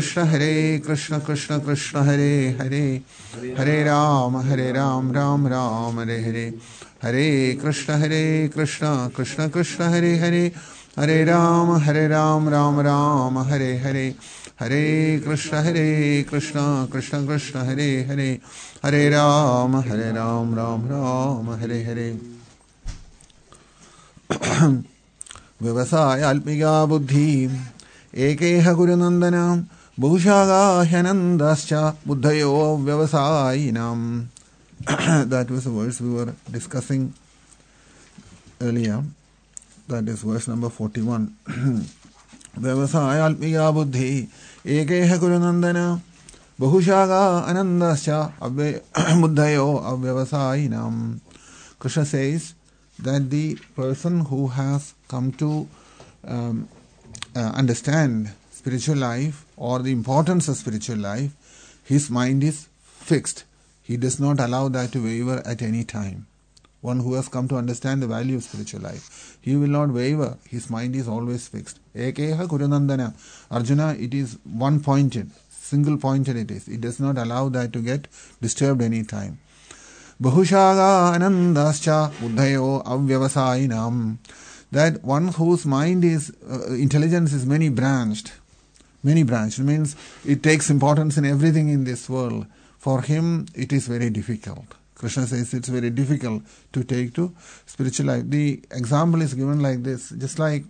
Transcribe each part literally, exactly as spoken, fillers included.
Krishna Hare Krishna Krishna Krishna Hare Hare Hare Ram Hare Ram Ram Ram Hare Hare Hare Krishna Hare Krishna Krishna Krishna Hare Hare Hare Ram Hare Ram Ram Ram Hare Hare Hare Krishna Hare Krishna Krishna Krishna Hare Hare Hare Ram Hare Ram Ram Ram Hare Hare Vyavasaya Alpiga Buddhi Ekeha Gurunandana Bhushaga Hyanandascha Buddhayo Vyavasayinam. That was the verse we were discussing earlier. That is verse number forty-one. Vyavasaya Alpiga Buddhi Ekeha Gurunandana Bhushaga Anandascha Buddhayo Vyavasayinam. Krishna says that the person who has come to um, uh, understand spiritual life or the importance of spiritual life, his mind is fixed. He does not allow that to waver at any time. One who has come to understand the value of spiritual life, he will not waver. His mind is always fixed. Ekeha Kurunandana. Arjuna, it is one-pointed, single-pointed it is. It does not allow that to get disturbed any time. Bahushaga anandascha buddhayo avyavasayinam. That one whose mind is, uh, intelligence is many branched. Many branched means it takes importance in everything in this world. For him, it is very difficult. Krishna says it's very difficult to take to spiritual life. The example is given like this. Just like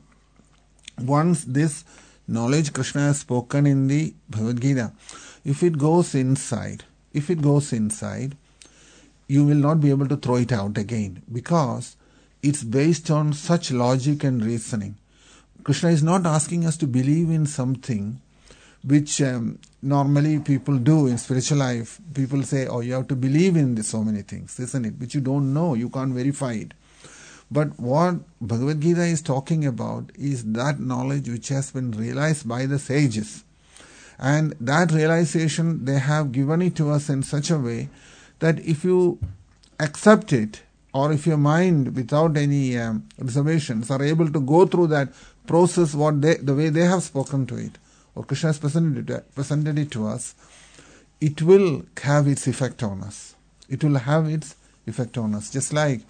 once this knowledge Krishna has spoken in the Bhagavad Gita, if it goes inside, if it goes inside, you will not be able to throw it out again because it's based on such logic and reasoning. Krishna is not asking us to believe in something which um, normally people do in spiritual life. People say, oh, you have to believe in this, so many things, isn't it? Which you don't know, you can't verify it. But what Bhagavad Gita is talking about is that knowledge which has been realized by the sages. And that realization, they have given it to us in such a way that if you accept it, or if your mind, without any um, reservations, are able to go through that process, what they, the way they have spoken to it, or Krishna has presented it, presented it to us, it will have its effect on us. It will have its effect on us. Just like,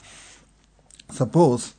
suppose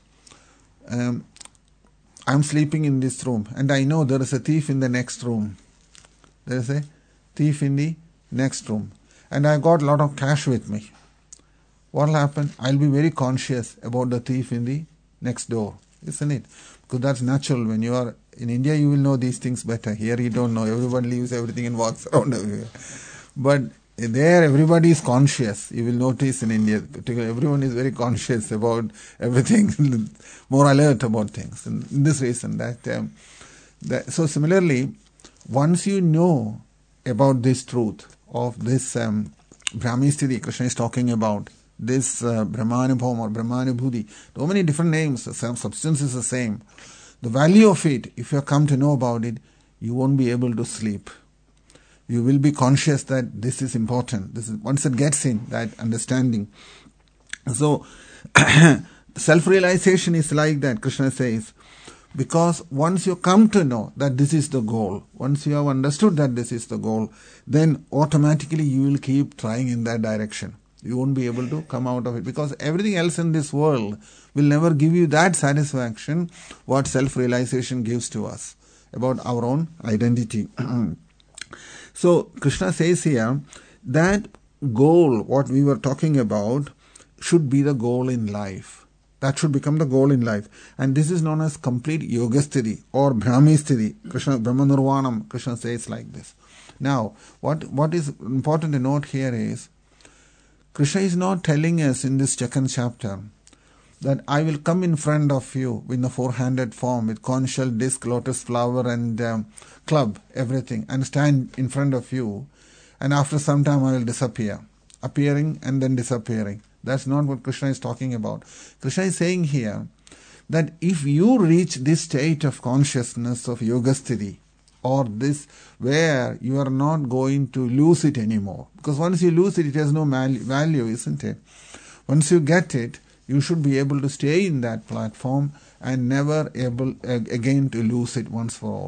um, I'm sleeping in this room, and I know there is a thief in the next room. There is a thief in the next room. And I got a lot of cash with me. What will happen? I'll be very conscious about the thief in the next door, isn't it? Because that's natural. When you are in India, you will know these things better. Here you don't know. Everyone leaves everything and walks around everywhere. But there everybody is conscious. You will notice in India, particularly everyone is very conscious about everything, more alert about things. And this reason that, um, that so similarly, once you know about this truth, of this um, Brahmisthiti Krishna is talking about, this uh, Brahmanubhavam or Brahmanubhuti, so many different names, the same substance is the same. The value of it, if you come to know about it, you won't be able to sleep. You will be conscious that this is important. This is once it gets in, that understanding. So, self-realization is like that, Krishna says. Because once you come to know that this is the goal, once you have understood that this is the goal, then automatically you will keep trying in that direction. You won't be able to come out of it because everything else in this world will never give you that satisfaction what self-realization gives to us about our own identity. So Krishna says here that goal, what we were talking about, should be the goal in life. That should become the goal in life. And this is known as complete yogasthiti or brahmisthiti. Krishna, Brahmanurvanam, Krishna says like this. Now, what, what is important to note here is, Krishna is not telling us in this second chapter that I will come in front of you in a four-handed form with conch shell, disc, lotus flower and um, club, everything, and stand in front of you, and after some time I will disappear, appearing and then disappearing. That's not what Krishna is talking about. Krishna is saying here that if you reach this state of consciousness of yogasthiti, or this where you are not going to lose it anymore, because once you lose it, it has no value, isn't it? Once you get it, you should be able to stay in that platform and never able again to lose it once for all.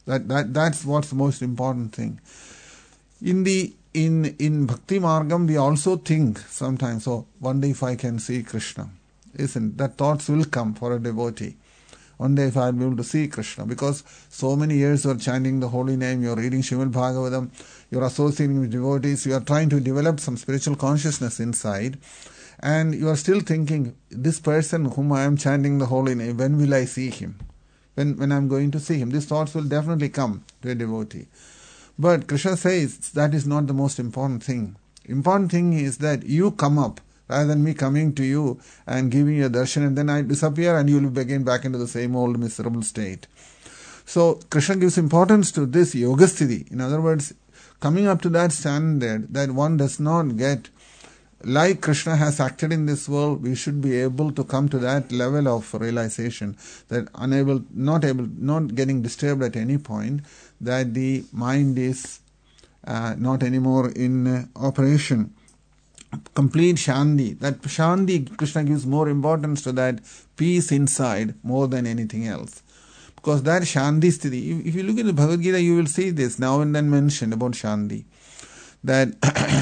That, that, that's what's the most important thing. In the in in Bhakti Margam, we also think sometimes, oh, one day if I can see Krishna, isn't that thoughts will come for a devotee. One day if I'll be able to see Krishna, because so many years you're chanting the holy name, you're reading Srimad Bhagavatam, you're associating with devotees, you are trying to develop some spiritual consciousness inside, and you are still thinking, this person whom I am chanting the holy name, when will I see him? When, when I'm going to see him? These thoughts will definitely come to a devotee. But Krishna says that is not the most important thing. Important thing is that you come up, rather than me coming to you and giving you a darshan and then I disappear and you will be again back into the same old miserable state. So Krishna gives importance to this yogasthiti. In other words, coming up to that standard that one does not get, like Krishna has acted in this world, we should be able to come to that level of realization that unable, not able, not getting disturbed at any point, that the mind is uh, not anymore in uh, operation. Complete Shanti. That Shanti, Krishna gives more importance to that peace inside more than anything else. Because that Shanti sthiti, if you look at the Bhagavad Gita, you will see this now and then mentioned about Shanti. That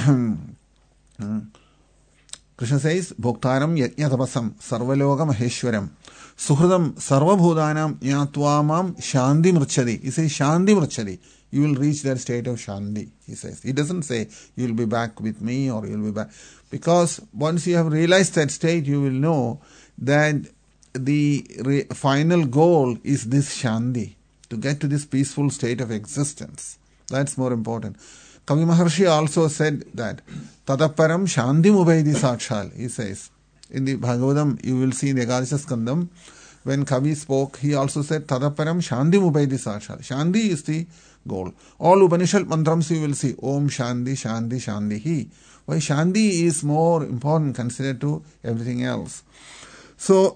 Krishna says, Bhoktaram yajnatapasam sarvaloka maheshwaram suhridam sarvabhudanam jnatva shanti mrchadi. He says Shanti mrchadi. You will reach that state of Shanti, he says. He doesn't say you will be back with me or you will be back. Because once you have realized that state, you will know that the re- final goal is this Shanti, to get to this peaceful state of existence. That's more important. Kavi Maharshi also said that Tadaparam Shanti Mubaidi Sakshal, he says. In the Bhagavatam, you will see in the Ekadasha Skandam, when Kavi spoke, he also said Tadaparam Shanti Mubaidi Sakshal. Shanti is the goal. All Upanishad mantrams you will see Om Shanti, Shanti, Shanti Hi. Why Shanti is more important considered to everything else. So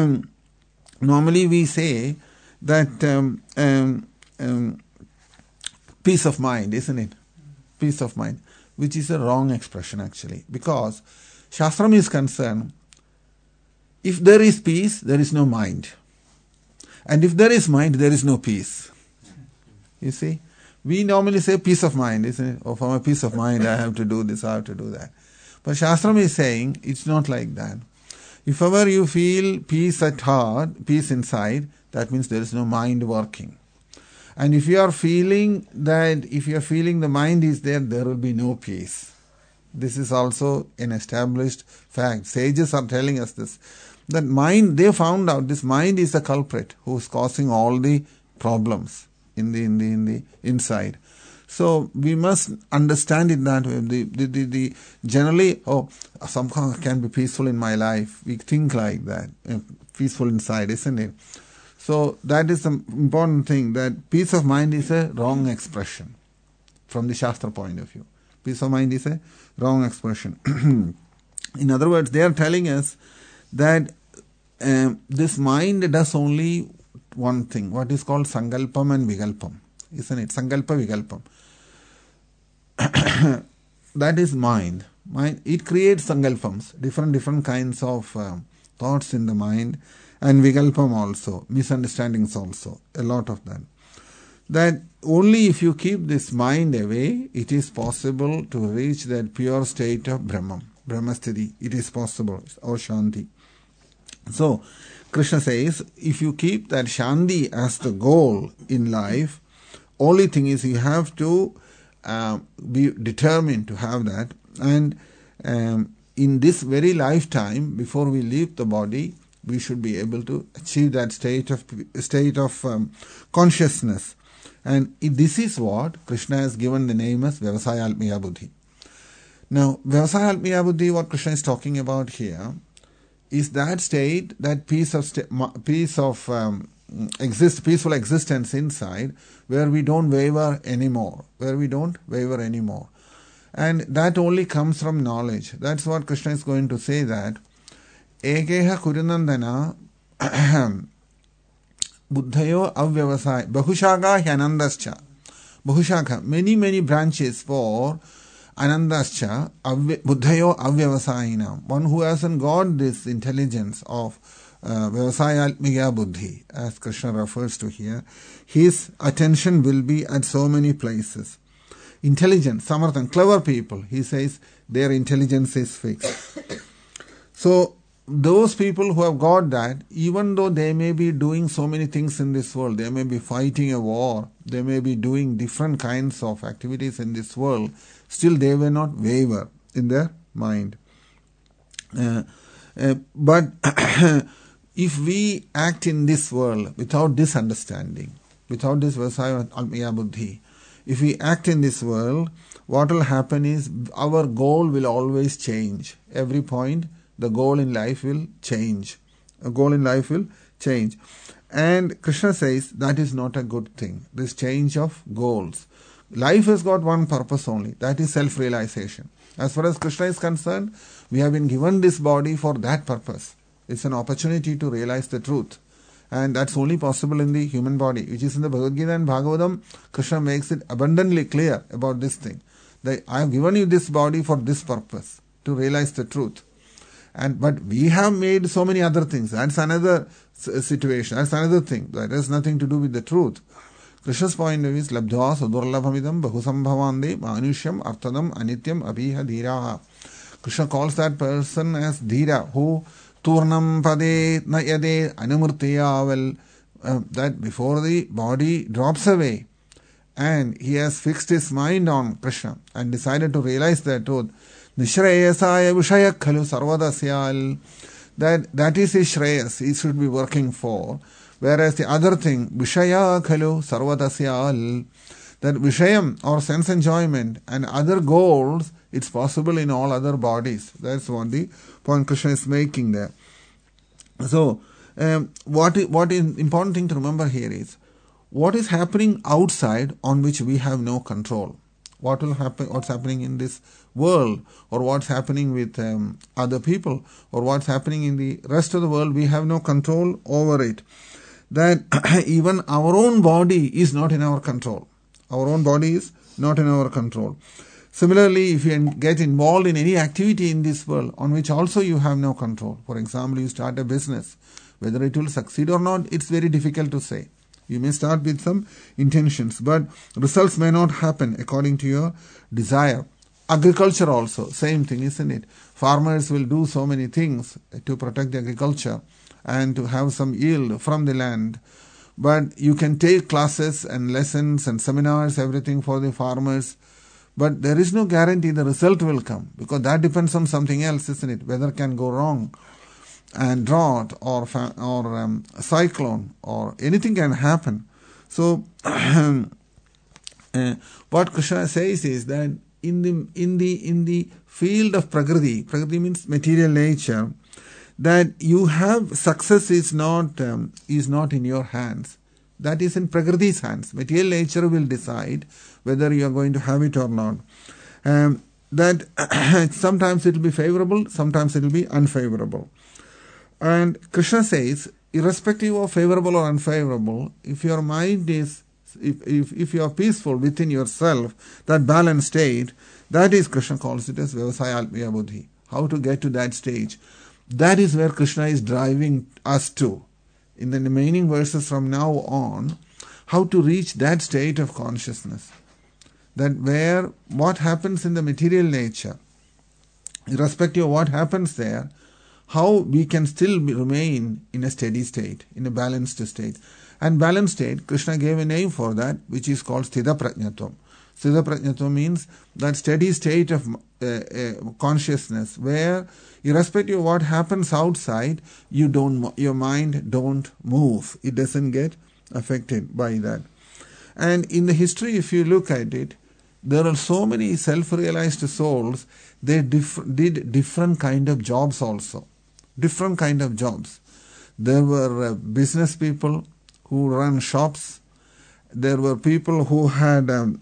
normally we say that um, um, um, peace of mind, isn't it? Peace of mind, which is a wrong expression actually, because Shastram is concerned, if there is peace, there is no mind. And if there is mind, there is no peace. You see, we normally say peace of mind, isn't it? Oh, for my peace of mind, I have to do this, I have to do that. But Shastram is saying it's not like that. If ever you feel peace at heart, peace inside, that means there is no mind working. And if you are feeling that, if you are feeling the mind is there, there will be no peace. This is also an established fact. Sages are telling us this. That mind, they found out this mind is the culprit who is causing all the problems in the in the in the inside. So we must understand it that way. The, the, the, the generally, oh, somehow I can be peaceful in my life. We think like that, uh, peaceful inside, isn't it? So that is the important thing, that peace of mind is a wrong expression from the Shastra point of view. Peace of mind is a wrong expression. In other words, they are telling us that um, this mind does only one thing, what is called Sankalpam and Vikalpam, isn't it? Sankalpa Vikalpam. That is mind. Mind. It creates Sankalpams, different different kinds of uh, thoughts in the mind, and Vikalpam also, misunderstandings also, a lot of that. That only if you keep this mind away, it is possible to reach that pure state of Brahman, Brahmasthiti. It is possible, or Shanti. So, Krishna says, if you keep that Shanti as the goal in life, only thing is you have to uh, be determined to have that. And um, in this very lifetime, before we leave the body, we should be able to achieve that state of state of um, consciousness. And this is what Krishna has given the name as Vyavasaya Atmiya Buddhi. Now, Vyavasaya Atmiya Buddhi, what Krishna is talking about here, is that state, that piece of sta- piece of um, exist, peaceful existence inside, where we don't waver anymore, where we don't waver anymore. And that only comes from knowledge. That's what Krishna is going to say, that Ekeha Kurunandana Buddhayo Avyavasaya Bahushaka Hyanandascha. Bahushaka, many, many branches for Anandascha Buddhayo Avyavasayina. One who hasn't got this intelligence of uh, Vyavasayatmika Buddhi, as Krishna refers to here, his attention will be at so many places. Intelligent, samarthan, clever people, he says their intelligence is fixed. So, those people who have got that, even though they may be doing so many things in this world, they may be fighting a war, they may be doing different kinds of activities in this world, still they will not waver in their mind. Uh, uh, but if we act in this world without this understanding, without this Vyavasaya Atmika Buddhi, if we act in this world, what will happen is our goal will always change. Every point, the goal in life will change. A goal in life will change. And Krishna says that is not a good thing, this change of goals. Life has got one purpose only, that is self-realization. As far as Krishna is concerned, we have been given this body for that purpose. It's an opportunity to realize the truth. And that's only possible in the human body, which is in the Bhagavad Gita and Bhagavatam. Krishna makes it abundantly clear about this thing. That I have given you this body for this purpose, to realize the truth. And but we have made so many other things. That's another situation. That's another thing. That has nothing to do with the truth. Krishna's point is labdhva sudurlabhamidam bahusambhavande manushyam arthadam anityam abhiha dhiraha. Krishna calls that person as dhira, who turnam pade nayade anumurtiyavel, uh, that before the body drops away and he has fixed his mind on Krishna and decided to realize the truth, Nishreyasaya Vishaya Khalu Sarvadasyal, that that is his Shreyas, he should be working for. Whereas the other thing, Vishaya Khalu Sarvadasyal, that Vishayam or sense enjoyment and other goals, it's possible in all other bodies. That's what the point Krishna is making there. So, um, what is, what is important thing to remember here is, what is happening outside on which we have no control. What will happen, what's happening in this world, or what's happening with um, other people, or what's happening in the rest of the world, we have no control over it. That even our own body is not in our control. Our own body is not in our control. Similarly, if you get involved in any activity in this world on which also you have no control, for example, you start a business, whether it will succeed or not, it's very difficult to say. You may start with some intentions, but results may not happen according to your desire. Agriculture also, same thing, isn't it? Farmers will do so many things to protect the agriculture and to have some yield from the land. But you can take classes and lessons and seminars, everything for the farmers. But there is no guarantee the result will come, because that depends on something else, isn't it? Weather can go wrong, and drought or fa- or um, cyclone or anything can happen. So uh, what Krishna says is that in the in the in the field of prakriti, prakriti means material nature, that you have success is not um, is not in your hands. That is in prakriti's hands. Material nature will decide whether you are going to have it or not. Um, that sometimes it will be favorable, sometimes it will be unfavorable. And Krishna says, irrespective of favorable or unfavorable, if your mind is, if, if, if you are peaceful within yourself, that balanced state, that is, Krishna calls it as Vyavasaya Atmika Buddhi. How to get to that stage. That is where Krishna is driving us to. In the remaining verses from now on, how to reach that state of consciousness. That where what happens in the material nature, irrespective of what happens there, how we can still be, remain in a steady state, in a balanced state. And balanced state, Krishna gave a name for that, which is called Sthita Prajnatvam. Sthita Prajnatvam means that steady state of uh, uh, consciousness, where irrespective of what happens outside, you don't, your mind don't move. It doesn't get affected by that. And in the history, if you look at it, there are so many self-realized souls, they diff- did different kind of jobs also. Different kind of jobs. There were uh, business people who run shops. There were people who had um,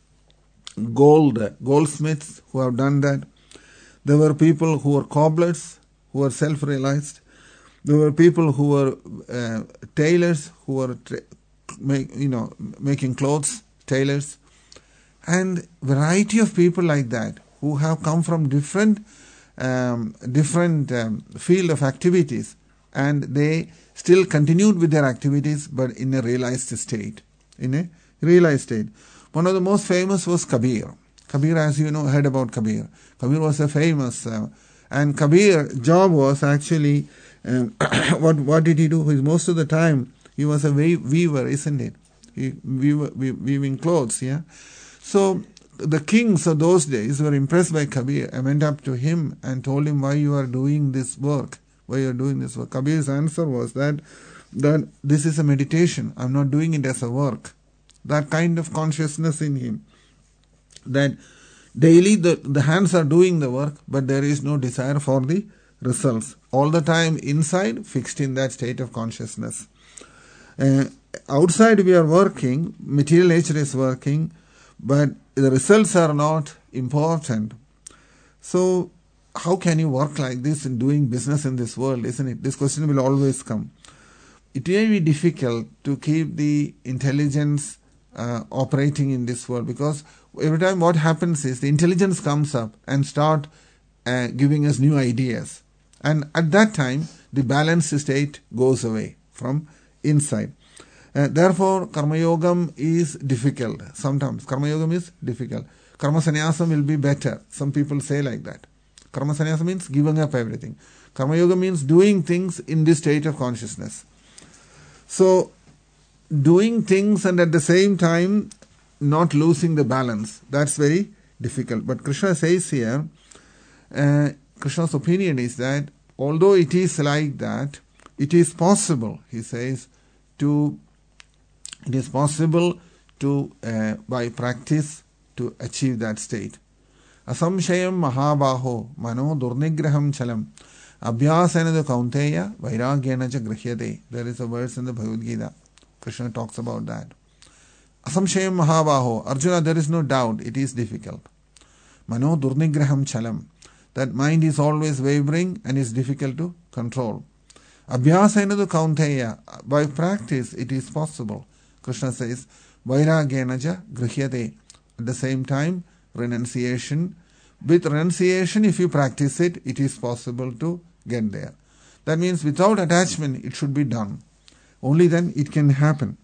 gold, goldsmiths who have done that. There were people who were cobblers, who were self-realized. There were people who were uh, tailors, who were tra- make, you know making clothes, tailors, and variety of people like that who have come from different um, different um, field of activities, and they still continued with their activities, but in a realized state. In a realized state. One of the most famous was Kabir. Kabir, as you know, heard about Kabir. Kabir was a famous, uh, and Kabir's job was actually, um, what what did he do? Most of the time, he was a weaver, isn't it? He weaver, weaving clothes, yeah? So, the kings of those days were impressed by Kabir and went up to him and told him why you are doing this work, why you are doing this work. Kabir's answer was that, that this is a meditation. I'm not doing it as a work. That kind of consciousness in him. That daily the, the hands are doing the work, but there is no desire for the results. All the time inside, fixed in that state of consciousness. Uh, outside we are working, material nature is working, but the results are not important. So, how can you work like this in doing business in this world, isn't it? This question will always come. It may be difficult to keep the intelligence uh, operating in this world, because every time what happens is the intelligence comes up and start uh, giving us new ideas. And at that time, the balanced state goes away from inside. Uh, therefore, Karma Yogam is difficult. Sometimes Karma Yogam is difficult. Karma Sannyasam will be better. Some people say like that. Karma Sannyasam means giving up everything. Karma Yoga means doing things in this state of consciousness. So, doing things and at the same time not losing the balance, that's very difficult. But Krishna says here, uh, Krishna's opinion is that although it is like that, it is possible, he says, to it is possible to uh, by practice to achieve that state. Asamshayam mahabaho mano durnigraham chalam abhyasena kaunteya vairagyena cha grihyate. There is a verse in the Bhagavad Gita. Krishna talks about that. Asamshayam mahabaho. Arjuna, there is no doubt, it is difficult. Mano durnigraham chalam. That mind is always wavering and is difficult to control. Abhyasena kaunteya. By practice it is possible. Krishna says, vairagyena cha grihyate. At the same time, renunciation. With renunciation, if you practice it, it is possible to get there. That means without attachment, it should be done. Only then it can happen.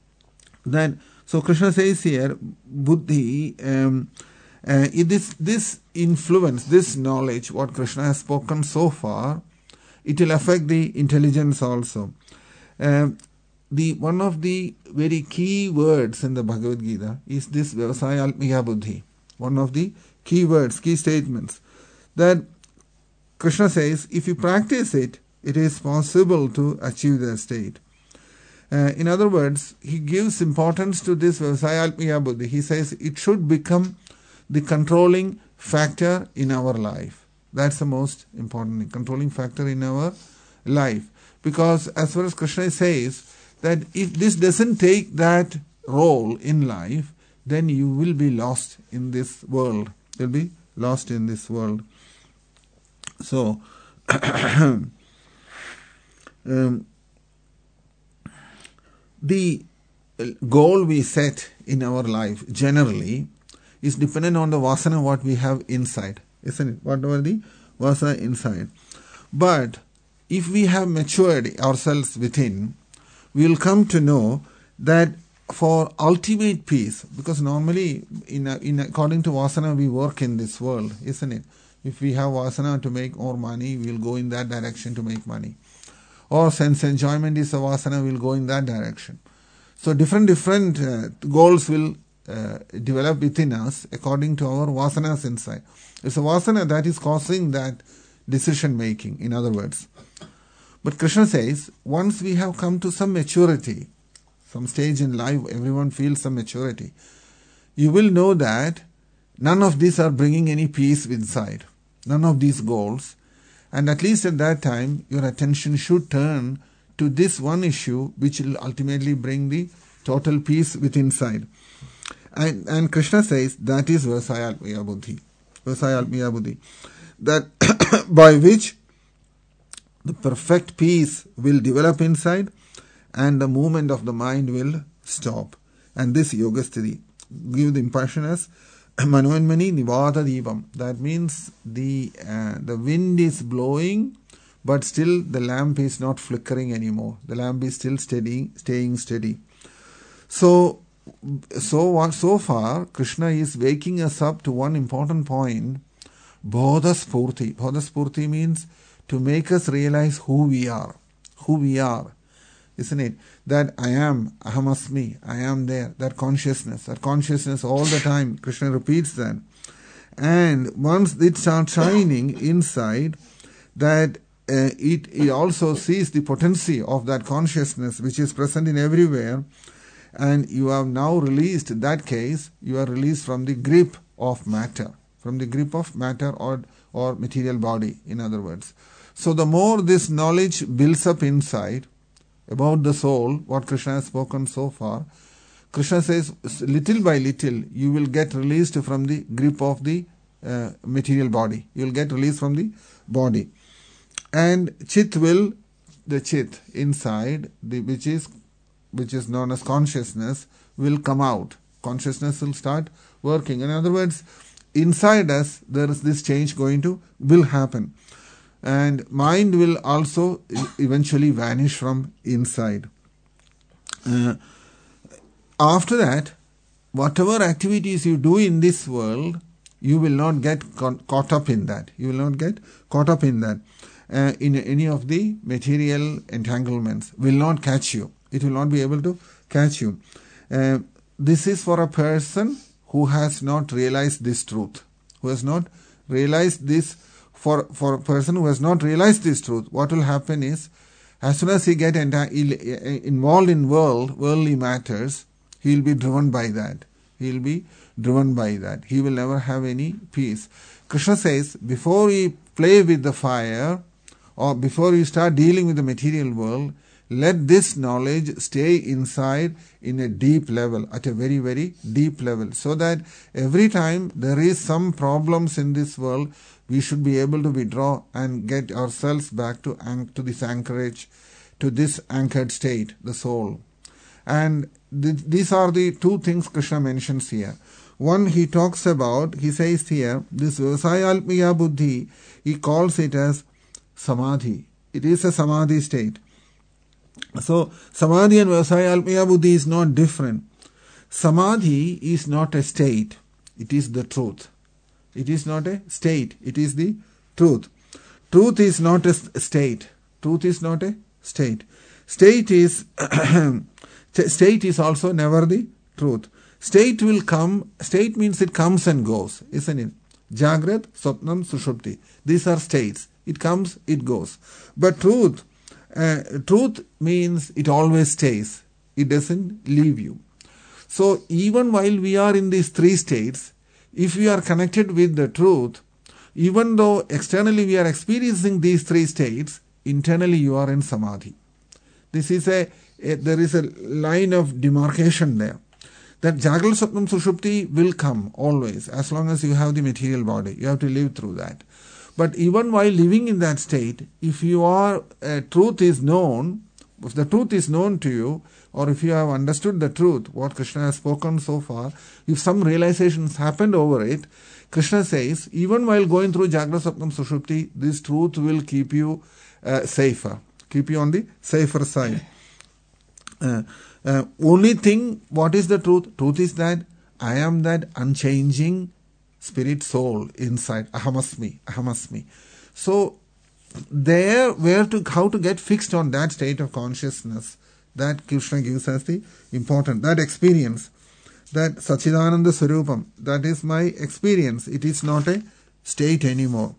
Then, so Krishna says here, buddhi, um, uh, this, this influence, this knowledge, what Krishna has spoken so far, it will affect the intelligence also. Uh, the one of the very key words in the Bhagavad Gita is this Vyavasaya Almiya Buddhi. One of the key words, key statements, that Krishna says, if you practice it, it is possible to achieve that state. Uh, in other words, he gives importance to this Vyavasaya Almiya Buddhi. He says it should become the controlling factor in our life. That's the most important thing, controlling factor in our life. Because as far as Krishna says, that if this doesn't take that role in life, then you will be lost in this world. You'll be lost in this world. So, um, the goal we set in our life generally is dependent on the vasana what we have inside, isn't it? Whatever the vasana inside. But if we have matured ourselves within, we will come to know that for ultimate peace, because normally in, a, in according to vasana we work in this world, isn't it? If we have vasana to make more money, we will go in that direction to make money. Or sense enjoyment is a vasana, we will go in that direction. So different different uh, goals will uh, develop within us according to our vasanas inside. It's a vasana that is causing that decision making, in other words. But Krishna says, once we have come to some maturity, some stage in life, everyone feels some maturity, you will know that none of these are bringing any peace inside. None of these goals. And at least at that time, your attention should turn to this one issue which will ultimately bring the total peace within inside. And, and Krishna says, that is Vyavasaya Almiya Buddhi. Vyavasaya Almiya Buddhi. That by which the perfect peace will develop inside and the movement of the mind will stop. And this Yoga Sthiti give the impression as Manoenmani Nivata Deepam. That means the uh, the wind is blowing, but still the lamp is not flickering anymore. The lamp is still steady, staying steady. So, so, so far, Krishna is waking us up to one important point, Bodha Spurti. Bodha Spurti means to make us realize who we are. Who we are. Isn't it? That I am, Ahamasmi, I am there. That consciousness, that consciousness all the time. Krishna repeats that. And once it starts shining inside, that uh, it, it also sees the potency of that consciousness which is present in everywhere. And you have now released that case, you are released from the grip of matter. From the grip of matter or, or material body, in other words. So the more this knowledge builds up inside about the soul, what Krishna has spoken so far, Krishna says, little by little, you will get released from the grip of the uh, material body. You will get released from the body. And Chit will, the Chit inside, the, which is which is known as consciousness, will come out. Consciousness will start working. In other words, inside us, there is this change going to, will happen. And mind will also eventually vanish from inside. Uh, after that, whatever activities you do in this world, you will not get caught up in that. You will not get caught up in that. Uh, in any of the material entanglements. Will not catch you. It will not be able to catch you. Uh, this is for a person who has not realized this truth. Who has not realized this. For, for a person who has not realized this truth, what will happen is, as soon as he gets involved in world, worldly matters, he will be driven by that. He will be driven by that. He will never have any peace. Krishna says, before you play with the fire, or before you start dealing with the material world, let this knowledge stay inside in a deep level, at a very, very deep level, so that every time there is some problems in this world, we should be able to withdraw and get ourselves back to, to this anchorage, to this anchored state, the soul. And th- these are the two things Krishna mentions here. One, he talks about, he says here, this Vyavasayalpya Buddhi, he calls it as Samadhi. It is a Samadhi state. So, Samadhi and Vyavasayalpya Buddhi is not different. Samadhi is not a state. It is the truth. It is not a state. It is the truth. Truth is not a state. Truth is not a state. State is, state is also never the truth. State will come, state means it comes and goes, isn't it? Jagrat, Swapnam, Sushupti. These are states. It comes, it goes. But truth, uh, truth means it always stays. It doesn't leave you. So even while we are in these three states, if we are connected with the truth, even though externally we are experiencing these three states, internally you are in Samadhi. This is a, a there is a line of demarcation there. That Jagral Swapnam Sushupti will come always, as long as you have the material body. You have to live through that. But even while living in that state, if you are, uh, truth is known, if the truth is known to you, or if you have understood the truth, what Krishna has spoken so far, if some realizations happened over it, Krishna says, even while going through Jagra Swapnam Sushupti, this truth will keep you uh, safer, keep you on the safer side. Uh, uh, only thing, what is the truth? Truth is that I am that unchanging spirit soul inside, Ahamasmi, Ahamasmi. So, there, where to, how to get fixed on that state of consciousness, that Krishna gives us the important, that experience, that Sachidananda Swarupam, that is my experience. It is not a state anymore.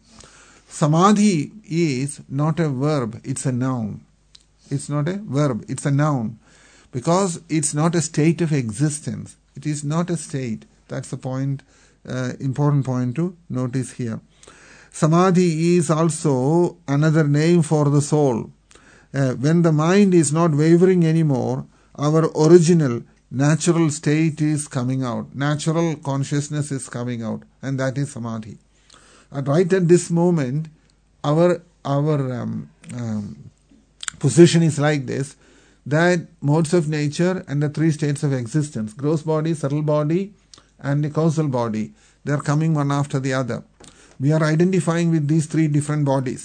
Samadhi is not a verb, it's a noun. It's not a verb, it's a noun. Because it's not a state of existence. It is not a state. That's the point, uh, important point to notice here. Samadhi is also another name for the soul. Uh, when the mind is not wavering anymore, our original natural state is coming out. Natural consciousness is coming out. And that is Samadhi. And right at this moment, our, our um, um, position is like this, that modes of nature and the three states of existence, gross body, subtle body, and the causal body, they are coming one after the other. We are identifying with these three different bodies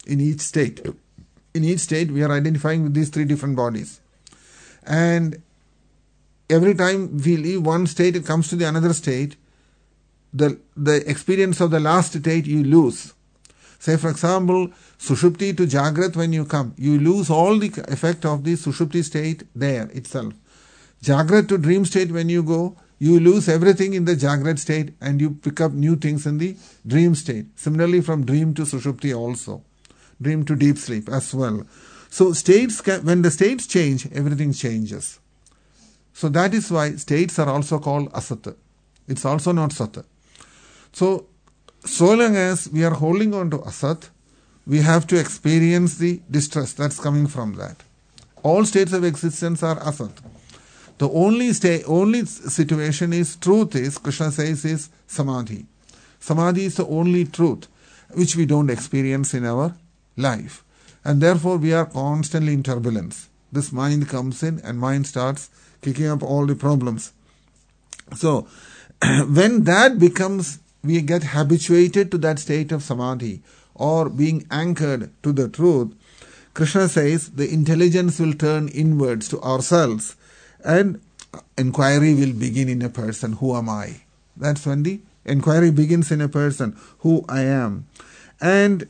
in each state. In each state, we are identifying with these three different bodies. And every time we leave one state, it comes to the another state. The, the experience of the last state you lose. Say, for example, Sushupti to Jagrat, when you come, you lose all the effect of the Sushupti state there itself. Jagrat to dream state, when you go, you lose everything in the Jagrat state and you pick up new things in the dream state. Similarly, from dream to Sushupti also. Dream to deep sleep as well. So states, can, when the states change, everything changes. So that is why states are also called Asat. It's also not Sat. So, so long as we are holding on to Asat, we have to experience the distress that's coming from that. All states of existence are Asat. The only state, only situation is truth is, Krishna says, is Samadhi. Samadhi is the only truth which we don't experience in our life. And therefore we are constantly in turbulence. This mind comes in and mind starts kicking up all the problems. So, when that becomes, we get habituated to that state of Samadhi or being anchored to the truth, Krishna says the intelligence will turn inwards to ourselves and inquiry will begin in a person. Who am I? That's when the inquiry begins in a person. Who I am. And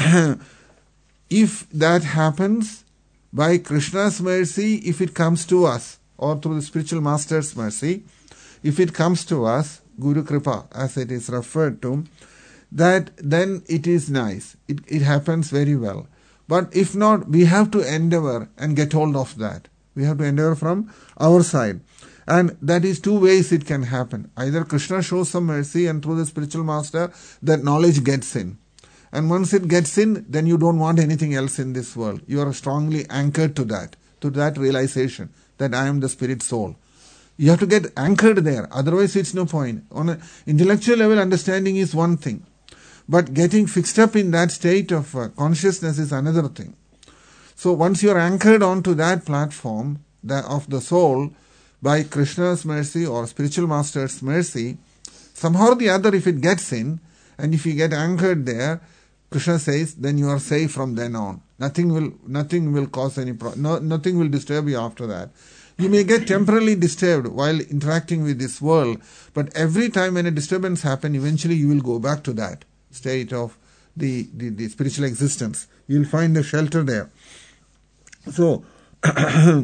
if that happens by Krishna's mercy, if it comes to us, or through the spiritual master's mercy, if it comes to us, Guru Kripa, as it is referred to, that then it is nice. It, it happens very well. But if not, we have to endeavor and get hold of that. We have to endeavor from our side. And that is two ways it can happen. Either Krishna shows some mercy and through the spiritual master, that knowledge gets in. And once it gets in, then you don't want anything else in this world. You are strongly anchored to that, to that realization that I am the spirit soul. You have to get anchored there. Otherwise, it's no point. On an intellectual level, understanding is one thing. But getting fixed up in that state of uh, consciousness is another thing. So once you are anchored onto that platform that of the soul, by Krishna's mercy or spiritual master's mercy, somehow or the other, if it gets in, and if you get anchored there, Krishna says, then you are safe from then on. Nothing will, nothing will cause any problem. No, nothing will disturb you after that. You may get temporarily disturbed while interacting with this world, but every time when a disturbance happens, eventually you will go back to that state of the, the, the spiritual existence. You will find a shelter there. So, uh,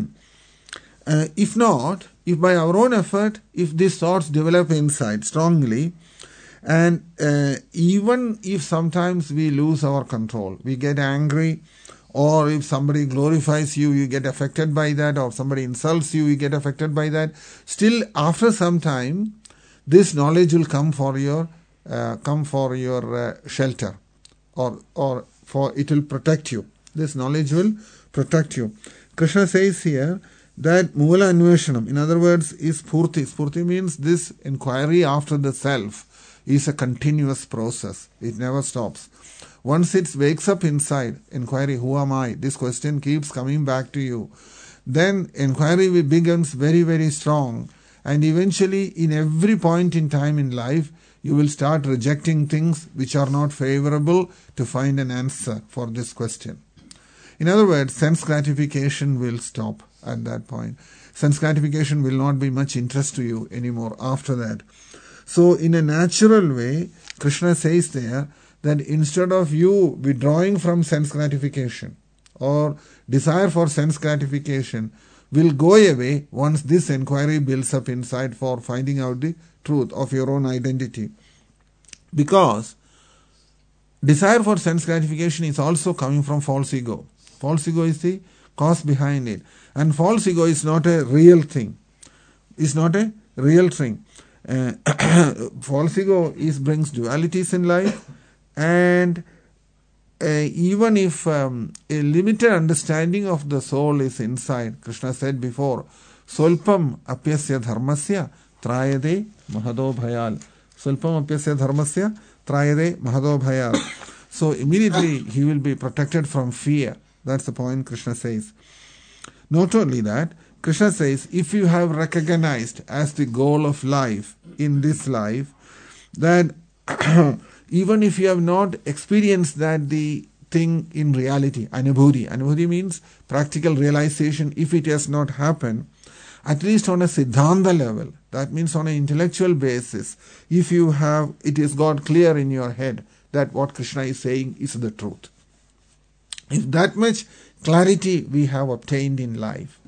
if not, if by our own effort, if these thoughts develop inside strongly, and uh, even if sometimes we lose our control, we get angry, or if somebody glorifies you, you get affected by that, or somebody insults you, you get affected by that, still after some time, this knowledge will come for your, uh, come for your uh, shelter, or, or for it will protect you. This knowledge will protect you. Krishna says here that Mula Anveshanam, in other words, is Spurti. Spurti means this inquiry after the self is a continuous process. It never stops. Once it wakes up inside, inquiry, who am I? This question keeps coming back to you. Then inquiry begins very, very strong. And eventually, in every point in time in life, you will start rejecting things which are not favorable to find an answer for this question. In other words, sense gratification will stop at that point. Sense gratification will not be much interest to you anymore after that. So in a natural way, Krishna says there that instead of you withdrawing from sense gratification or desire for sense gratification will go away once this inquiry builds up inside for finding out the truth of your own identity. Because desire for sense gratification is also coming from false ego. False ego is the cause behind it. And false ego is not a real thing. It's not a real thing. Uh, false ego is brings dualities in life, and uh, even if um, a limited understanding of the soul is inside, Krishna said before, Solpam apyasya dharmasya trayade mahado bhayal. Solpam apyasya dharmasya trayade mahado bhayal. So immediately he will be protected from fear. That's the point Krishna says. Not only that, Krishna says, if you have recognized as the goal of life in this life, that even if you have not experienced that the thing in reality, anubhuti. Anubhuti means practical realization if it has not happened, at least on a siddhanta level, that means on an intellectual basis, if you have, it is got clear in your head that what Krishna is saying is the truth. If that much clarity we have obtained in life,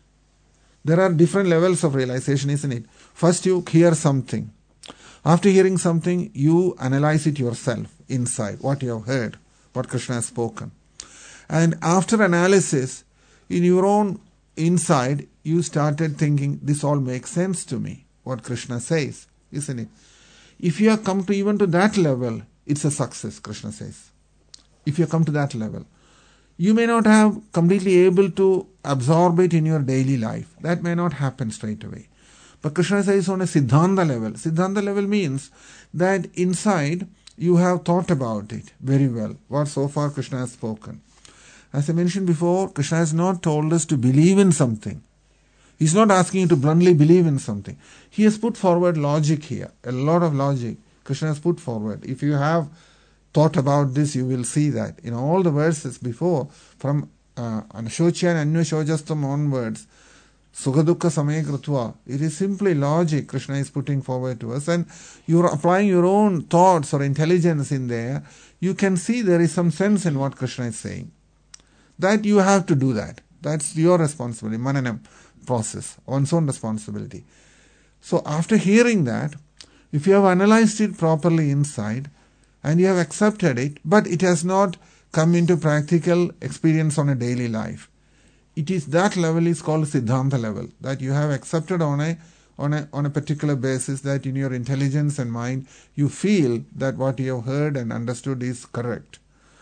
there are different levels of realization, isn't it? First you hear something. After hearing something, you analyze it yourself inside, what you have heard, what Krishna has spoken. And after analysis, in your own inside, you started thinking, this all makes sense to me, what Krishna says, isn't it? If you have come to even to that level, it's a success, Krishna says. If you come to that level, you may not have completely able to absorb it in your daily life. That may not happen straight away. But Krishna says on a siddhanta level. Siddhanta level means that inside you have thought about it very well, what so far Krishna has spoken. As I mentioned before, Krishna has not told us to believe in something. He's not asking you to blindly believe in something. He has put forward logic here, a lot of logic Krishna has put forward. If you have thought about this, you will see that. In all the verses before, from uh, Anashocya and Anvashojastam onwards, Sukha-dukkha samaya krutva, it is simply logic Krishna is putting forward to us, and you are applying your own thoughts or intelligence in there. You can see there is some sense in what Krishna is saying. That you have to do that. That's your responsibility, mananam process, one's own responsibility. So after hearing that, if you have analyzed it properly inside, and you have accepted it, but it has not come into practical experience on a daily life, it is that level is called siddhanta level, that you have accepted on a on a on a particular basis, that in your intelligence and mind you feel that what you have heard and understood is correct.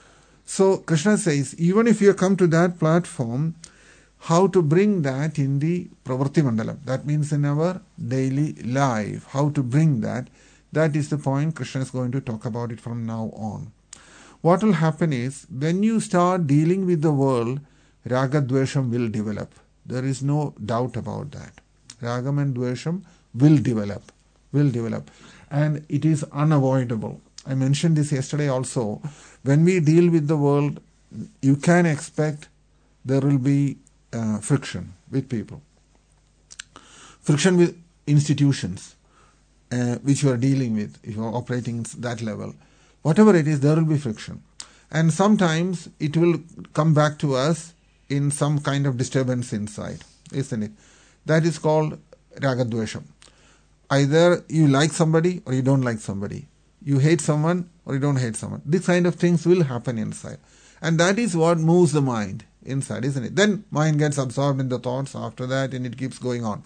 So Krishna says, even if you come to that platform, how to bring that in the pravritti mandalam, that means in our daily life, how to bring that, that is the point Krishna is going to talk about it from now on. What will happen is, when you start dealing with the world, Raga Dvesham will develop. There is no doubt about that. Ragam and Dvesham will develop, will develop. And it is unavoidable. I mentioned this yesterday also. When we deal with the world, you can expect there will be uh, friction with people. Friction with institutions uh, which you are dealing with, if you are operating at that level. Whatever it is, there will be friction. And sometimes it will come back to us in some kind of disturbance inside, isn't it? That is called Ragadvesham. Either you like somebody or you don't like somebody. You hate someone or you don't hate someone. These kind of things will happen inside. And that is what moves the mind inside, isn't it? Then mind gets absorbed in the thoughts after that, and it keeps going on.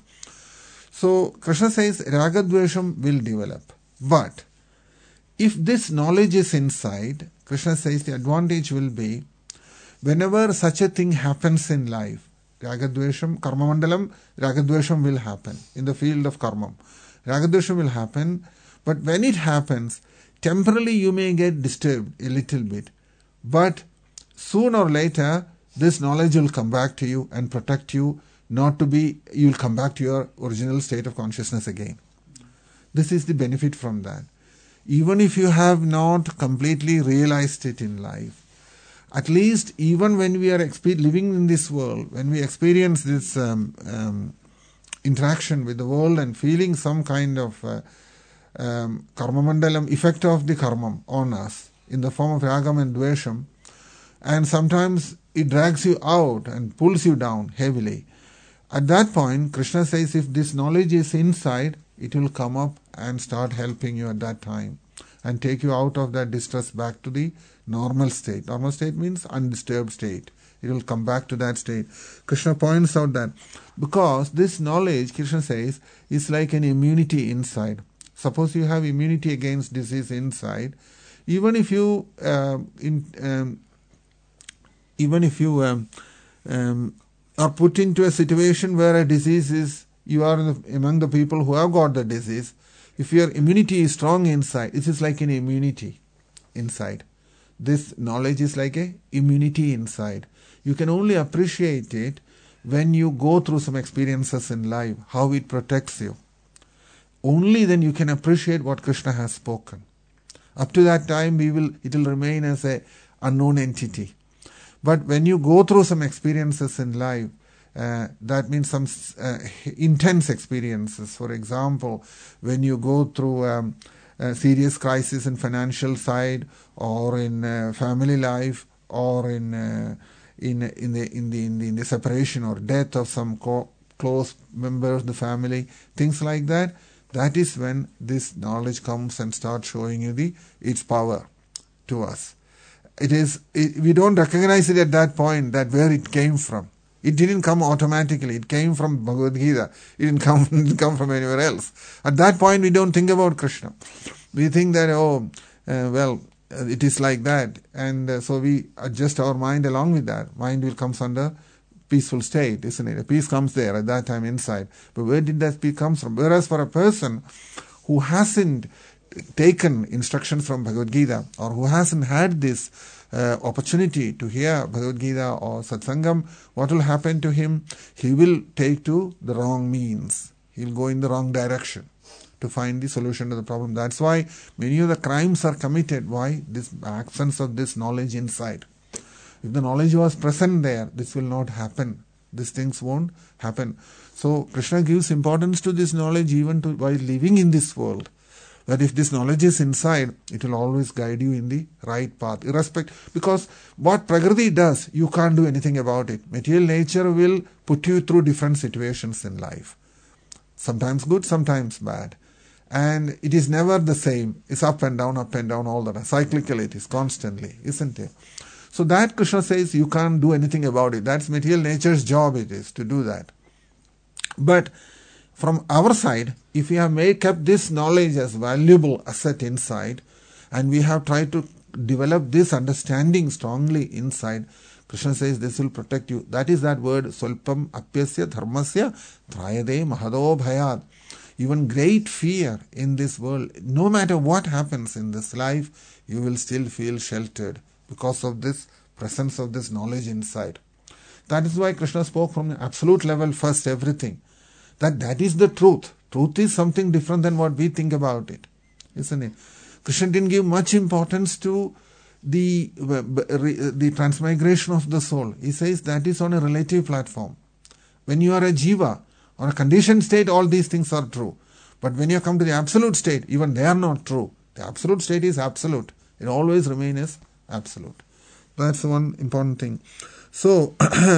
So Krishna says Ragadvesham will develop. But if this knowledge is inside, Krishna says the advantage will be, whenever such a thing happens in life, Ragadvesham, Karma Mandalam, Ragadvesham will happen in the field of Karma. Ragadvesham will happen, but when it happens, temporarily you may get disturbed a little bit. But sooner or later, this knowledge will come back to you and protect you, not to be, you will come back to your original state of consciousness again. This is the benefit from that. Even if you have not completely realized it in life, at least even when we are exper- living in this world, when we experience this um, um, interaction with the world and feeling some kind of uh, um, karma mandalam, effect of the karma on us in the form of ragam and dvesham, and sometimes it drags you out and pulls you down heavily. At that point, Krishna says if this knowledge is inside, it will come up and start helping you at that time and take you out of that distress back to the normal state. Normal state means undisturbed state. It will come back to that state. Krishna points out that because this knowledge, Krishna says, is like an immunity inside. Suppose you have immunity against disease inside, even if you uh, in, um, even if you um, um, are put into a situation where a disease is, you are in the, among the people who have got the disease, if your immunity is strong inside, it is like an immunity inside. This knowledge is like a immunity inside. You can only appreciate it when you go through some experiences in life, how it protects you. Only then you can appreciate what Krishna has spoken. Up to that time, we will it will remain as a unknown entity. But when you go through some experiences in life, uh, that means some uh, intense experiences. For example, when you go through um, a serious crisis in financial side, or in uh, family life, or in uh, in in the in the in the, in the separation or death of some co- close member of the family, things like that. That is when this knowledge comes and starts showing you the its power to us. It is it, we don't recognize it at that point, that where it came from. It didn't come automatically. It came from Bhagavad Gita. It didn't come, didn't come from anywhere else. At that point, we don't think about Krishna. We think that, oh, uh, well, uh, it is like that. And uh, so we adjust our mind along with that. Mind will come under peaceful state, isn't it? A peace comes there at that time inside. But where did that peace come from? Whereas for a person who hasn't taken instructions from Bhagavad Gita, or who hasn't had this uh, opportunity to hear Bhagavad Gita or Satsangam, what will happen to him? He will take to the wrong means. He will go in the wrong direction to find the solution to the problem. That's why many of the crimes are committed. Why? This absence of this knowledge inside. If the knowledge was present there, this will not happen. These things won't happen. So Krishna gives importance to this knowledge even to, while living in this world. That if this knowledge is inside, it will always guide you in the right path, irrespective. Because what Prakriti does, you can't do anything about it. Material nature will put you through different situations in life. Sometimes good, sometimes bad. And it is never the same. It's up and down, up and down all the time. Cyclical it is constantly, isn't it? So that Krishna says you can't do anything about it. That's material nature's job, it is to do that. But from our side, if we have made, kept this knowledge as valuable asset inside, and we have tried to develop this understanding strongly inside, Krishna says this will protect you. That is that word, Swalpam apyasya dharmasya trayade mahado bhayad. Even great fear in this world, no matter what happens in this life, you will still feel sheltered because of this presence of this knowledge inside. That is why Krishna spoke from the absolute level first, everything. That that is the truth. Truth is something different than what we think about it, isn't it? Krishna didn't give much importance to the the transmigration of the soul. He says that is on a relative platform. When you are a jiva, on a conditioned state, all these things are true. But when you come to the absolute state, even they are not true. The absolute state is absolute. It always remains absolute. That's one important thing. So,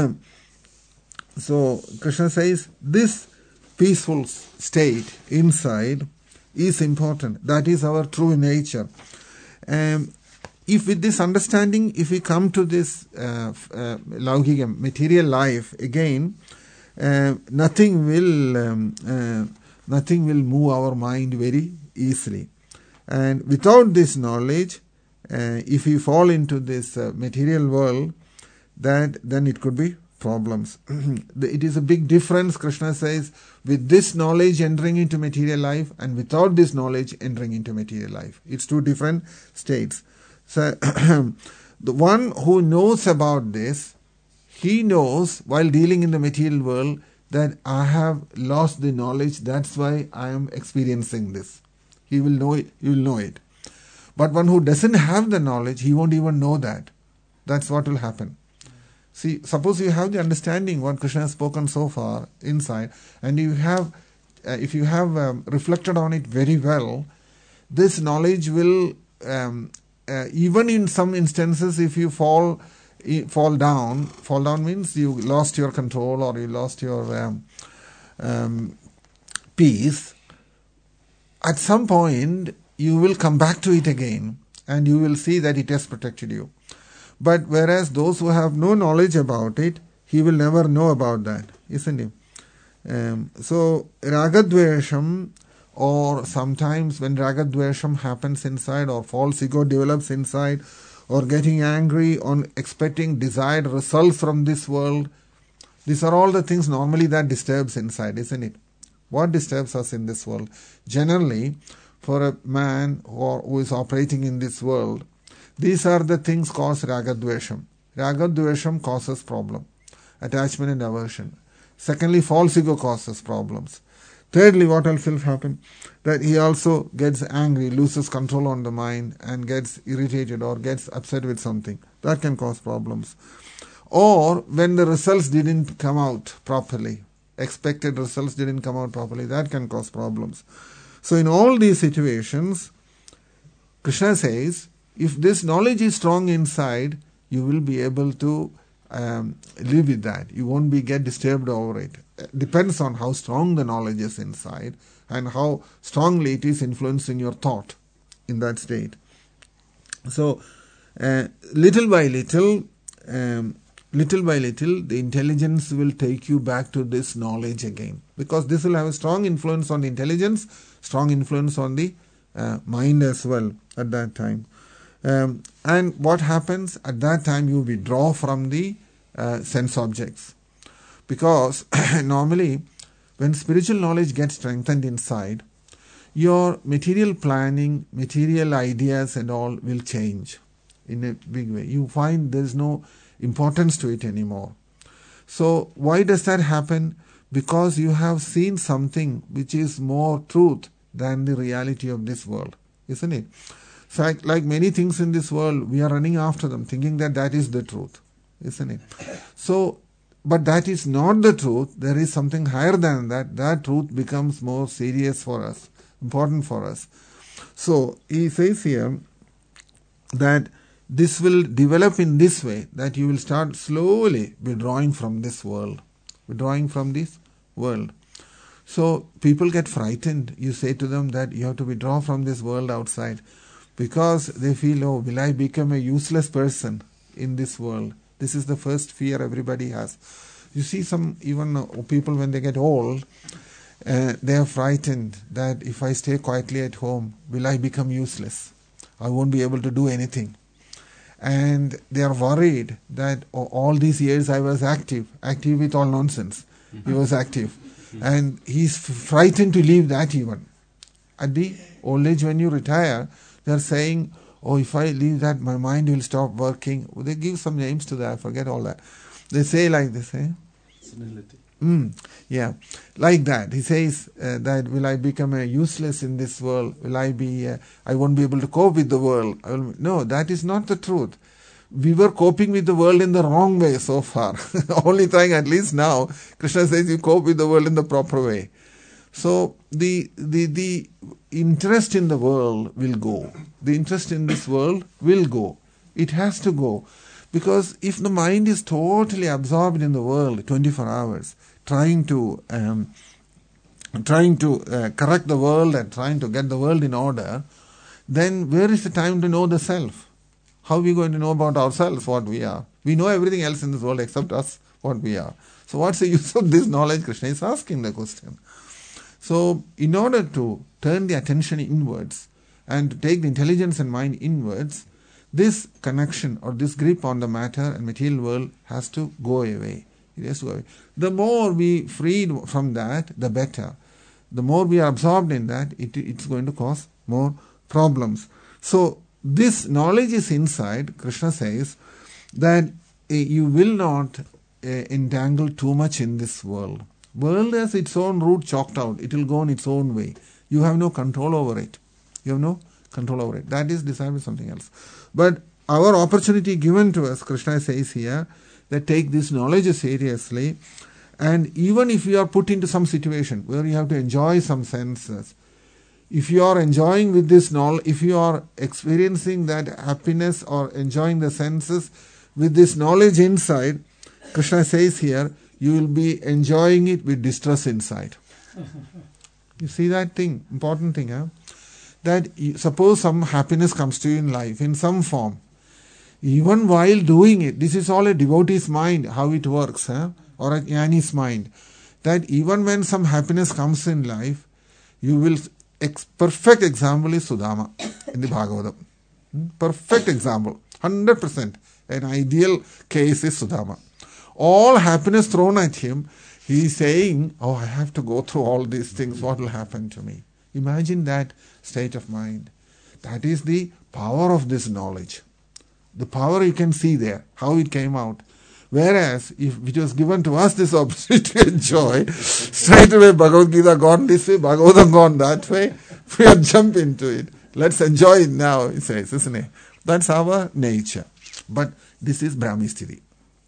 so Krishna says this peaceful state inside is important. That is our true nature. Um, if with this understanding, if we come to this uh, uh, laugikam, material life again, uh, nothing will um, uh, nothing will move our mind very easily. And without this knowledge, uh, if we fall into this uh, material world, that then it could be problems. It is a big difference, Krishna says, with this knowledge entering into material life and without this knowledge entering into material life. It's two different states. So the one who knows about this, he knows while dealing in the material world that I have lost the knowledge, that's why I am experiencing this. He will know it. He will know it. But one who doesn't have the knowledge, he won't even know that. That's what will happen. See, suppose you have the understanding what Krishna has spoken so far inside, and you have, uh, if you have um, reflected on it very well, this knowledge will, um, uh, even in some instances, if you fall, fall down, fall down means you lost your control or you lost your um, um, peace. At some point, you will come back to it again, and you will see that it has protected you. But whereas those who have no knowledge about it, he will never know about that, isn't he? Um, so, ragadvesham, or sometimes when ragadvesham happens inside, or false ego develops inside, or getting angry on expecting desired results from this world, these are all the things normally that disturbs inside, isn't it? What disturbs us in this world? Generally, for a man who, who is operating in this world, these are the things cause ragadvesham. Ragadvesham causes problem. Attachment and aversion. Secondly, false ego causes problems. Thirdly, what else will happen? That he also gets angry, loses control on the mind, and gets irritated or gets upset with something. That can cause problems. Or when the results didn't come out properly, expected results didn't come out properly, that can cause problems. So in all these situations, Krishna says, if this knowledge is strong inside, you will be able to um, live with that. You won't be get disturbed over it. It depends on how strong the knowledge is inside and how strongly it is influencing your thought in that state. So uh, little by little, um, little by little, the intelligence will take you back to this knowledge again, because this will have a strong influence on the intelligence, strong influence on the uh, mind as well at that time. Um, and what happens at that time, you withdraw from the uh, sense objects, because normally when spiritual knowledge gets strengthened inside, your material planning, material ideas and all will change in a big way. You find there is no importance to it anymore. So why does that happen? Because you have seen something which is more truth than the reality of this world, isn't it? Fact, like many things in this world, we are running after them, thinking that that is the truth, isn't it? So, but that is not the truth. There is something higher than that. That truth becomes more serious for us, important for us. So, he says here that this will develop in this way, that you will start slowly withdrawing from this world, withdrawing from this world. So, people get frightened. You say to them that you have to withdraw from this world outside, because they feel, oh, will I become a useless person in this world? This is the first fear everybody has. You see some, even uh, people when they get old, uh, they are frightened that if I stay quietly at home, will I become useless? I won't be able to do anything. And they are worried that oh, all these years I was active, active with all nonsense. He was active. And he's frightened to leave that even. At the old age when you retire, they are saying, oh, if I leave that, my mind will stop working. They give some names to that, I forget all that. They say like this, eh? Senility. Mm, yeah, like that. He says uh, that will I become a useless in this world? Will I be, uh, I won't be able to cope with the world? I will, no, that is not the truth. We were coping with the world in the wrong way so far. Only trying, at least now, Krishna says you cope with the world in the proper way. So the the the interest in the world will go. The interest in this world will go. It has to go. Because if the mind is totally absorbed in the world twenty-four hours, trying to um, trying to uh, correct the world and trying to get the world in order, then where is the time to know the self? How are we going to know about ourselves, what we are? We know everything else in this world except us, what we are. So what's the use of this knowledge? Krishna is asking the question. So, in order to turn the attention inwards and to take the intelligence and mind inwards, this connection or this grip on the matter and material world has to go away. It has to go away. The more we freed from that, the better. The more we are absorbed in that, it, it's going to cause more problems. So, this knowledge is inside. Krishna says that uh, you will not uh, entangle too much in this world. World has its own route chalked out. It will go in its own way. You have no control over it. You have no control over it. That is decided by something else. But our opportunity given to us, Krishna says here, that take this knowledge seriously. And even if you are put into some situation where you have to enjoy some senses, if you are enjoying with this knowledge, if you are experiencing that happiness or enjoying the senses with this knowledge inside, Krishna says here, you will be enjoying it with distress inside. You see that thing, important thing, huh? That you, suppose some happiness comes to you in life in some form. Even while doing it, this is all a devotee's mind, how it works, huh? Or a jnani's mind. That even when some happiness comes in life, you will, ex- perfect example is Sudama in the Bhagavatam. Hmm? Perfect example, one hundred percent. An ideal case is Sudama. All happiness thrown at him, he is saying, oh, I have to go through all these things, what will happen to me? Imagine that state of mind. That is the power of this knowledge. The power you can see there, how it came out. Whereas, if it was given to us this opportunity to enjoy, straight away Bhagavad Gita gone this way, Bhagavatam gone that way, we have jump into it. Let's enjoy it now, he says, isn't it? That's our nature. But this is Brahmisthiti.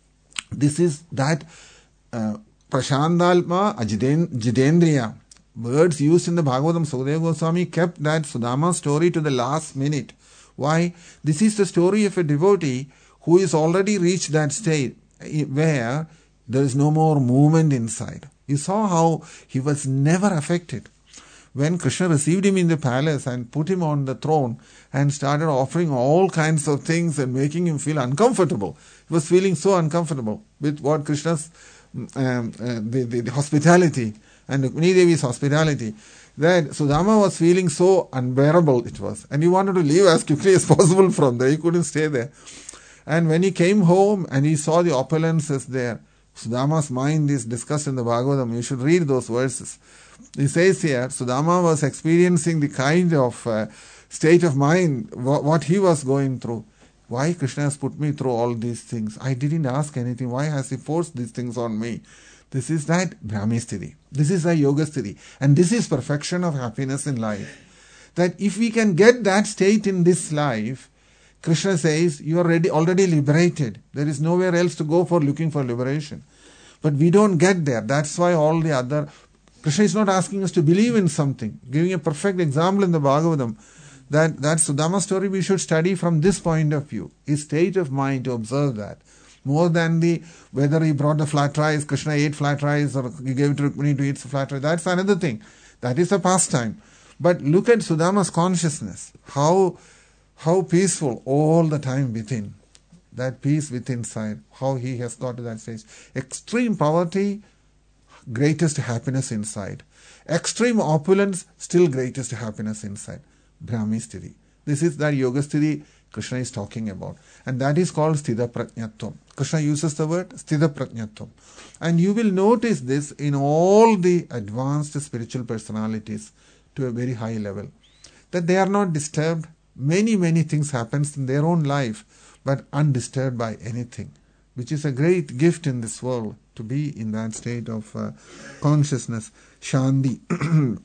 This is that uh, Prashandalma Jidendriya. Words used in the Bhagavatam. Sukadeva Goswami kept that Sudama story to the last minute. Why? This is the story of a devotee who is already reached that state where there is no more movement inside. You saw how he was never affected. When Krishna received him in the palace and put him on the throne and started offering all kinds of things and making him feel uncomfortable, he was feeling so uncomfortable with what Krishna's um, uh, the, the, the hospitality and Rukmini Devi's hospitality, that Sudama was feeling so unbearable it was. And he wanted to leave as quickly as possible from there. He couldn't stay there. And when he came home and he saw the opulences there, Sudama's mind is discussed in the Bhagavatam. You should read those verses. He says here, Sudama was experiencing the kind of uh, state of mind, wh- what he was going through. Why Krishna has put me through all these things? I didn't ask anything. Why has he forced these things on me? This is that Brahmisthiti. This is the Yoga Sthiti. And this is perfection of happiness in life. That if we can get that state in this life, Krishna says, you are ready, already liberated. There is nowhere else to go for looking for liberation. But we don't get there. That's why all the other... Krishna is not asking us to believe in something. Giving a perfect example in the Bhagavatam. That, that Sudama story we should study from this point of view. His state of mind to observe that. More than the whether he brought the flat rice, Krishna ate flat rice, or he gave it to Rukmini to eat flat rice. That's another thing. That is a pastime. But look at Sudama's consciousness. How, how peaceful all the time within. That peace within inside. How he has got to that stage. Extreme poverty, greatest happiness inside. Extreme opulence, still greatest happiness inside. Brahmisthiti. This is that Yoga Sthiti Krishna is talking about. And that is called Sthita Prajnatvam. Krishna uses the word Sthita Prajnatvam. And you will notice this in all the advanced spiritual personalities to a very high level. That they are not disturbed. Many, many things happen in their own life, but undisturbed by anything. Which is a great gift in this world, to be in that state of uh, consciousness. Shanti.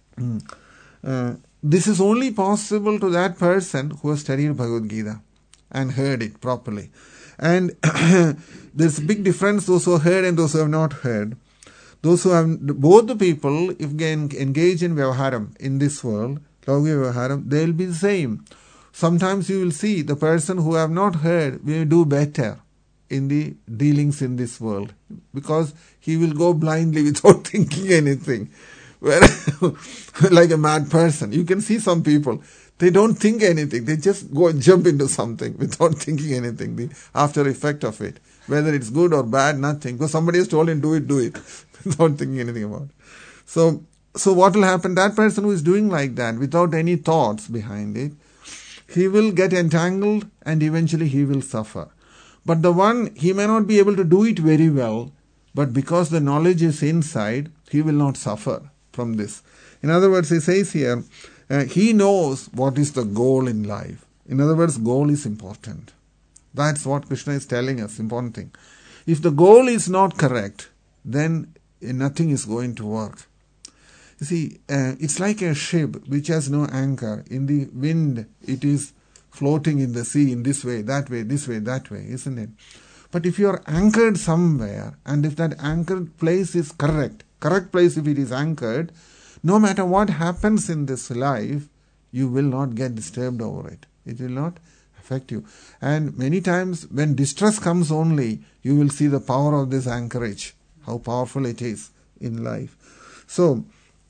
uh, This is only possible to that person who has studied Bhagavad Gita and heard it properly. And there's a big difference, those who have heard and those who have not heard. Those who have, both the people, if they engage in Vyavaharam in this world, Laukika Vyavaharam, they will be the same. Sometimes you will see the person who have not heard will do better in the dealings in this world, because he will go blindly without thinking anything. Where, like a mad person. You can see some people, they don't think anything. They just go and jump into something without thinking anything. The after effect of it. Whether it's good or bad, nothing. Because somebody has told him, do it, do it. Without thinking anything about it. So, so what will happen? That person who is doing like that, without any thoughts behind it, he will get entangled and eventually he will suffer. But the one, he may not be able to do it very well, but because the knowledge is inside, he will not suffer from this. In other words, he says here, uh, he knows what is the goal in life. In other words, goal is important. That's what Krishna is telling us, important thing. If the goal is not correct, then nothing is going to work. You see, uh, it's like a ship which has no anchor. In the wind, it is floating in the sea in this way, that way, this way, that way, isn't it? But if you are anchored somewhere, and if that anchored place is correct, correct place if it is anchored, no matter what happens in this life, you will not get disturbed over it. It will not affect you. And many times when distress comes only, you will see the power of this anchorage, how powerful it is in life. So,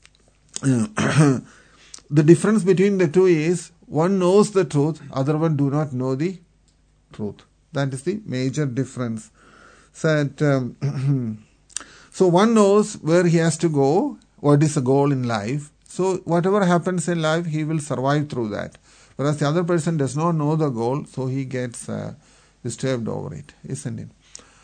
uh, the difference between the two is, one knows the truth, other one do not know the truth. That is the major difference. So, that, um, so one knows where he has to go, what is the goal in life. So whatever happens in life, he will survive through that. Whereas the other person does not know the goal, so he gets uh, disturbed over it, isn't it?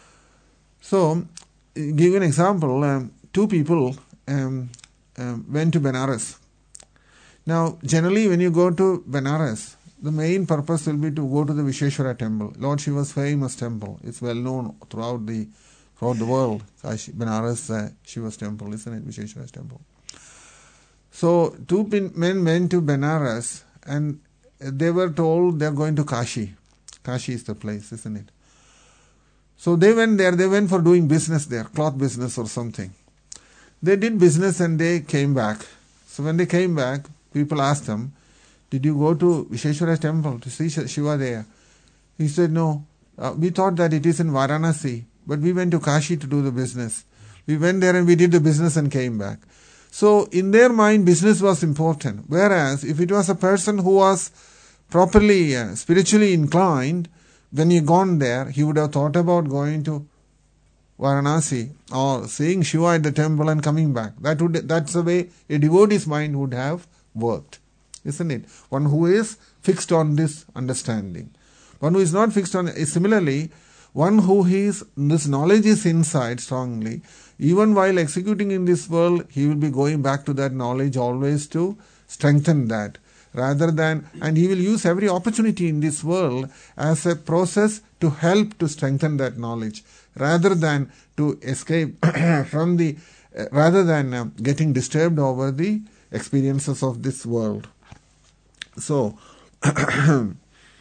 So, give you an example. Um, two people um, um, went to Benares. Now, generally when you go to Benares, the main purpose will be to go to the Visheshwara temple, Lord Shiva's famous temple. It's well known throughout the throughout the world. Benares uh, Shiva's temple, isn't it? Visheshwara's temple. So two men went to Benares and they were told they're going to Kashi. Kashi is the place, isn't it? So they went there, they went for doing business there, cloth business or something. They did business and they came back. So when they came back, people asked them, did you go to Visheshwara temple to see Shiva there? He said, no. Uh, we thought that it is in Varanasi, but we went to Kashi to do the business. We went there and we did the business and came back. So in their mind, business was important. Whereas if it was a person who was properly uh, spiritually inclined, when he gone there, he would have thought about going to Varanasi or seeing Shiva at the temple and coming back. That would that's the way a devotee's mind would have worked, isn't it? One who is fixed on this understanding. One who is not fixed on it. Similarly, one who is this knowledge is inside strongly. Even while executing in this world, he will be going back to that knowledge always to strengthen that. Rather than, and he will use every opportunity in this world as a process to help to strengthen that knowledge, rather than to escape from the, uh, rather than uh, getting disturbed over the experiences of this world. So, hmm,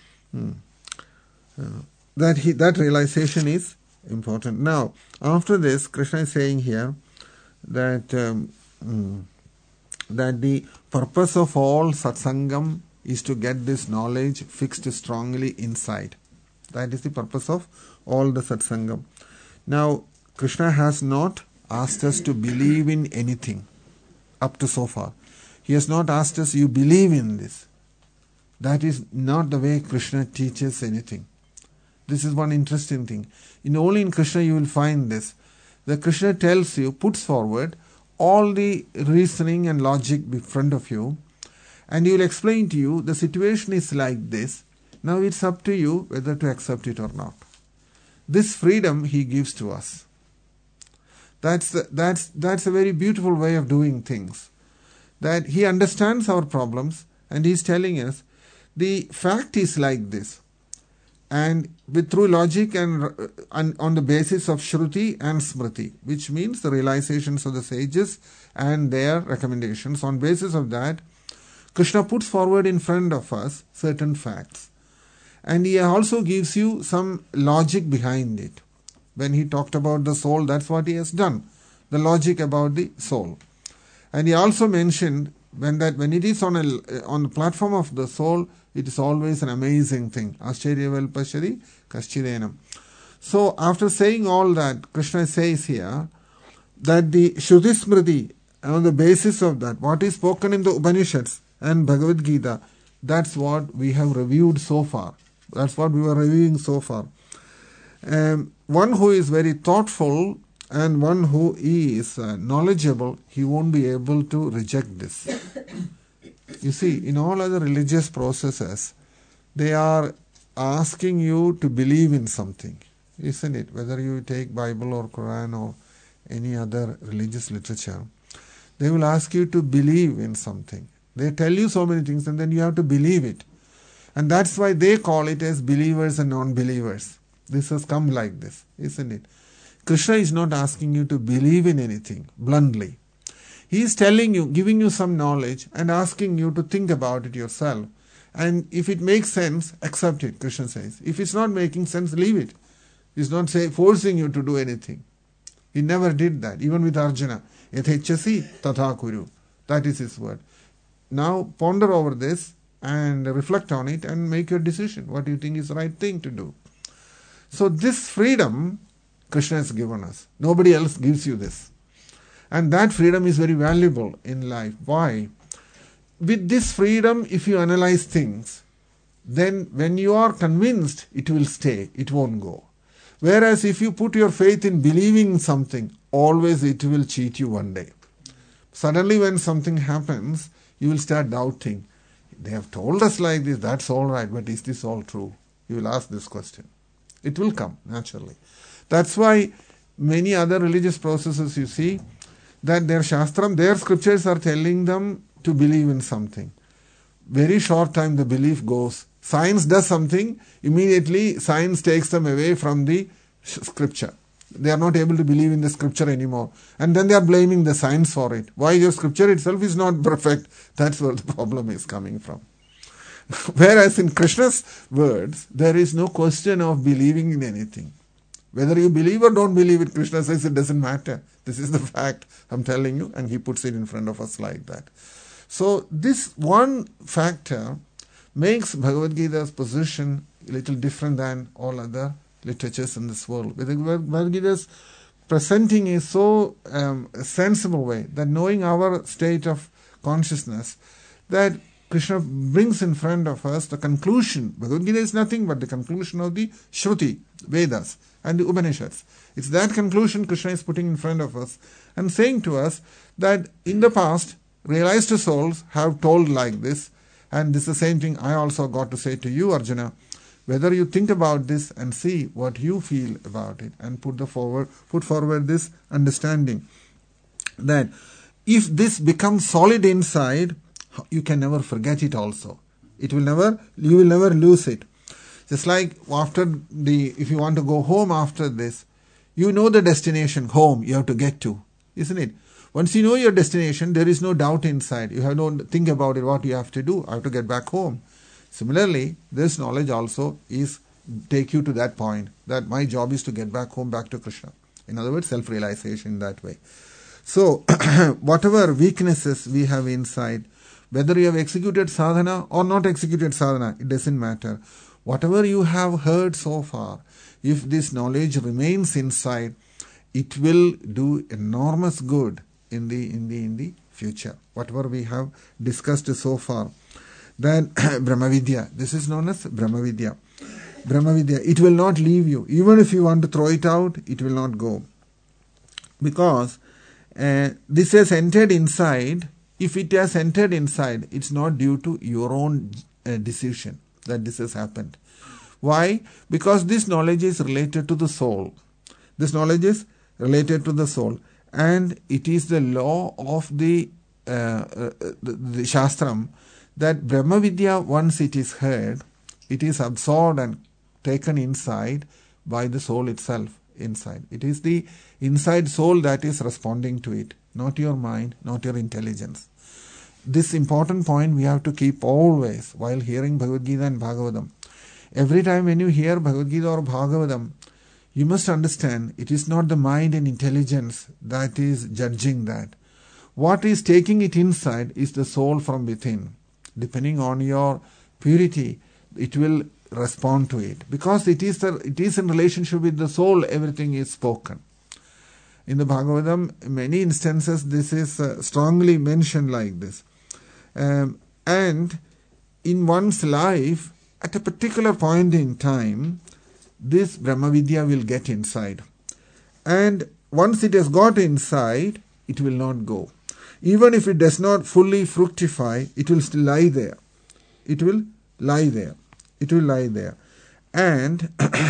uh, that he, that realization is important. Now, after this, Krishna is saying here that um, mm, that the purpose of all satsangam is to get this knowledge fixed strongly inside. That is the purpose of all the satsangam. Now, Krishna has not asked us to believe in anything up to so far. He has not asked us, you believe in this. That is not the way Krishna teaches anything. This is one interesting thing. In only in Krishna you will find this. The Krishna tells you, puts forward all the reasoning and logic in front of you, and he will explain to you the situation is like this. Now it's up to you whether to accept it or not. This freedom he gives to us. That's the, that's that's a very beautiful way of doing things. That he understands our problems and he's telling us the fact is like this. And with through logic and, and on the basis of Shruti and Smriti, which means the realizations of the sages and their recommendations, on basis of that, Krishna puts forward in front of us certain facts. And he also gives you some logic behind it. When he talked about the soul, that's what he has done. The logic about the soul. And he also mentioned when that when it is on a on the platform of the soul, it is always an amazing thing. Ascharyaval Pashari Kaschidenam. So after saying all that, Krishna says here that the Shruti Smriti, on the basis of that, what is spoken in the Upanishads and Bhagavad Gita, that's what we have reviewed so far. That's what we were reviewing so far. Um, one who is very thoughtful and one who is uh, knowledgeable, he won't be able to reject this. You see, in all other religious processes, they are asking you to believe in something, isn't it? Whether you take Bible or Quran or any other religious literature, they will ask you to believe in something. They tell you so many things and then you have to believe it. And that's why they call it as believers and non-believers. This has come like this, isn't it? Krishna is not asking you to believe in anything bluntly. He is telling you, giving you some knowledge and asking you to think about it yourself. And if it makes sense, accept it, Krishna says. If it's not making sense, leave it. He's not say, forcing you to do anything. He never did that, even with Arjuna. Yathechasi tatha kuru. That is his word. Now ponder over this and reflect on it and make your decision. What do you think is the right thing to do? So this freedom Krishna has given us. Nobody else gives you this. And that freedom is very valuable in life. Why? With this freedom, if you analyze things, then when you are convinced, it will stay. It won't go. Whereas if you put your faith in believing something, always it will cheat you one day. Suddenly when something happens, you will start doubting. They have told us like this, that's all right, but is this all true? You will ask this question. It will come naturally. That's why many other religious processes you see that their Shastram, their scriptures are telling them to believe in something. very short time the belief goes. Science does something, immediately science takes them away from the scripture. They are not able to believe in the scripture anymore. And then they are blaming the science for it. Why? Your scripture itself is not perfect. That's where the problem is coming from. Whereas in Krishna's words, there is no question of believing in anything. Whether you believe or don't believe it, Krishna says it doesn't matter. This is the fact I'm telling you, and he puts it in front of us like that. So this one factor makes Bhagavad Gita's position a little different than all other literatures in this world. Bhagavad Gita's presenting is so um, a sensible way that knowing our state of consciousness, that Krishna brings in front of us the conclusion. Bhagavad Gita is nothing but the conclusion of the Shruti, Vedas and the Upanishads. It's that conclusion Krishna is putting in front of us and saying to us that in the past, realized souls have told like this, and this is the same thing I also got to say to you, Arjuna. Whether you think about this and see what you feel about it and put the forward, put forward this understanding that if this becomes solid inside, you can never forget it also. It will never, you will never lose it. Just like after the, if you want to go home after this, you know the destination, home, you have to get to, isn't it? Once you know your destination, there is no doubt inside. You have to think about it, what you have to do. I have to get back home. Similarly, this knowledge also is take you to that point, that my job is to get back home, back to Krishna. In other words, self-realization that way. So, whatever weaknesses we have inside, whether you have executed sadhana or not executed sadhana, it doesn't matter. Whatever you have heard so far, if this knowledge remains inside, it will do enormous good in the in the in the future. Whatever we have discussed so far. Then Brahmavidya, this is known as Brahmavidya. Brahmavidya, it will not leave you. Even if you want to throw it out, it will not go. Because uh, this has entered inside. If it has entered inside, it's not due to your own uh, decision that this has happened. Why? Because this knowledge is related to the soul. This knowledge is related to the soul. And it is the law of the, uh, uh, the, the Shastram that Brahmavidya, once it is heard, it is absorbed and taken inside by the soul itself inside. It is the inside soul that is responding to it, not your mind, not your intelligence. This important point we have to keep always while hearing Bhagavad Gita and Bhagavatam. Every time when you hear Bhagavad Gita or Bhagavatam, you must understand it is not the mind and intelligence that is judging that. What is taking it inside is the soul from within. Depending on your purity, it will respond to it. Because it is, the, it is in relationship with the soul, everything is spoken. In the Bhagavatam, in many instances, this is uh, strongly mentioned like this. Um, and in one's life, at a particular point in time, this Brahmavidya will get inside. And once it has got inside, it will not go. Even if it does not fully fructify, it will still lie there. It will lie there. It will lie there. And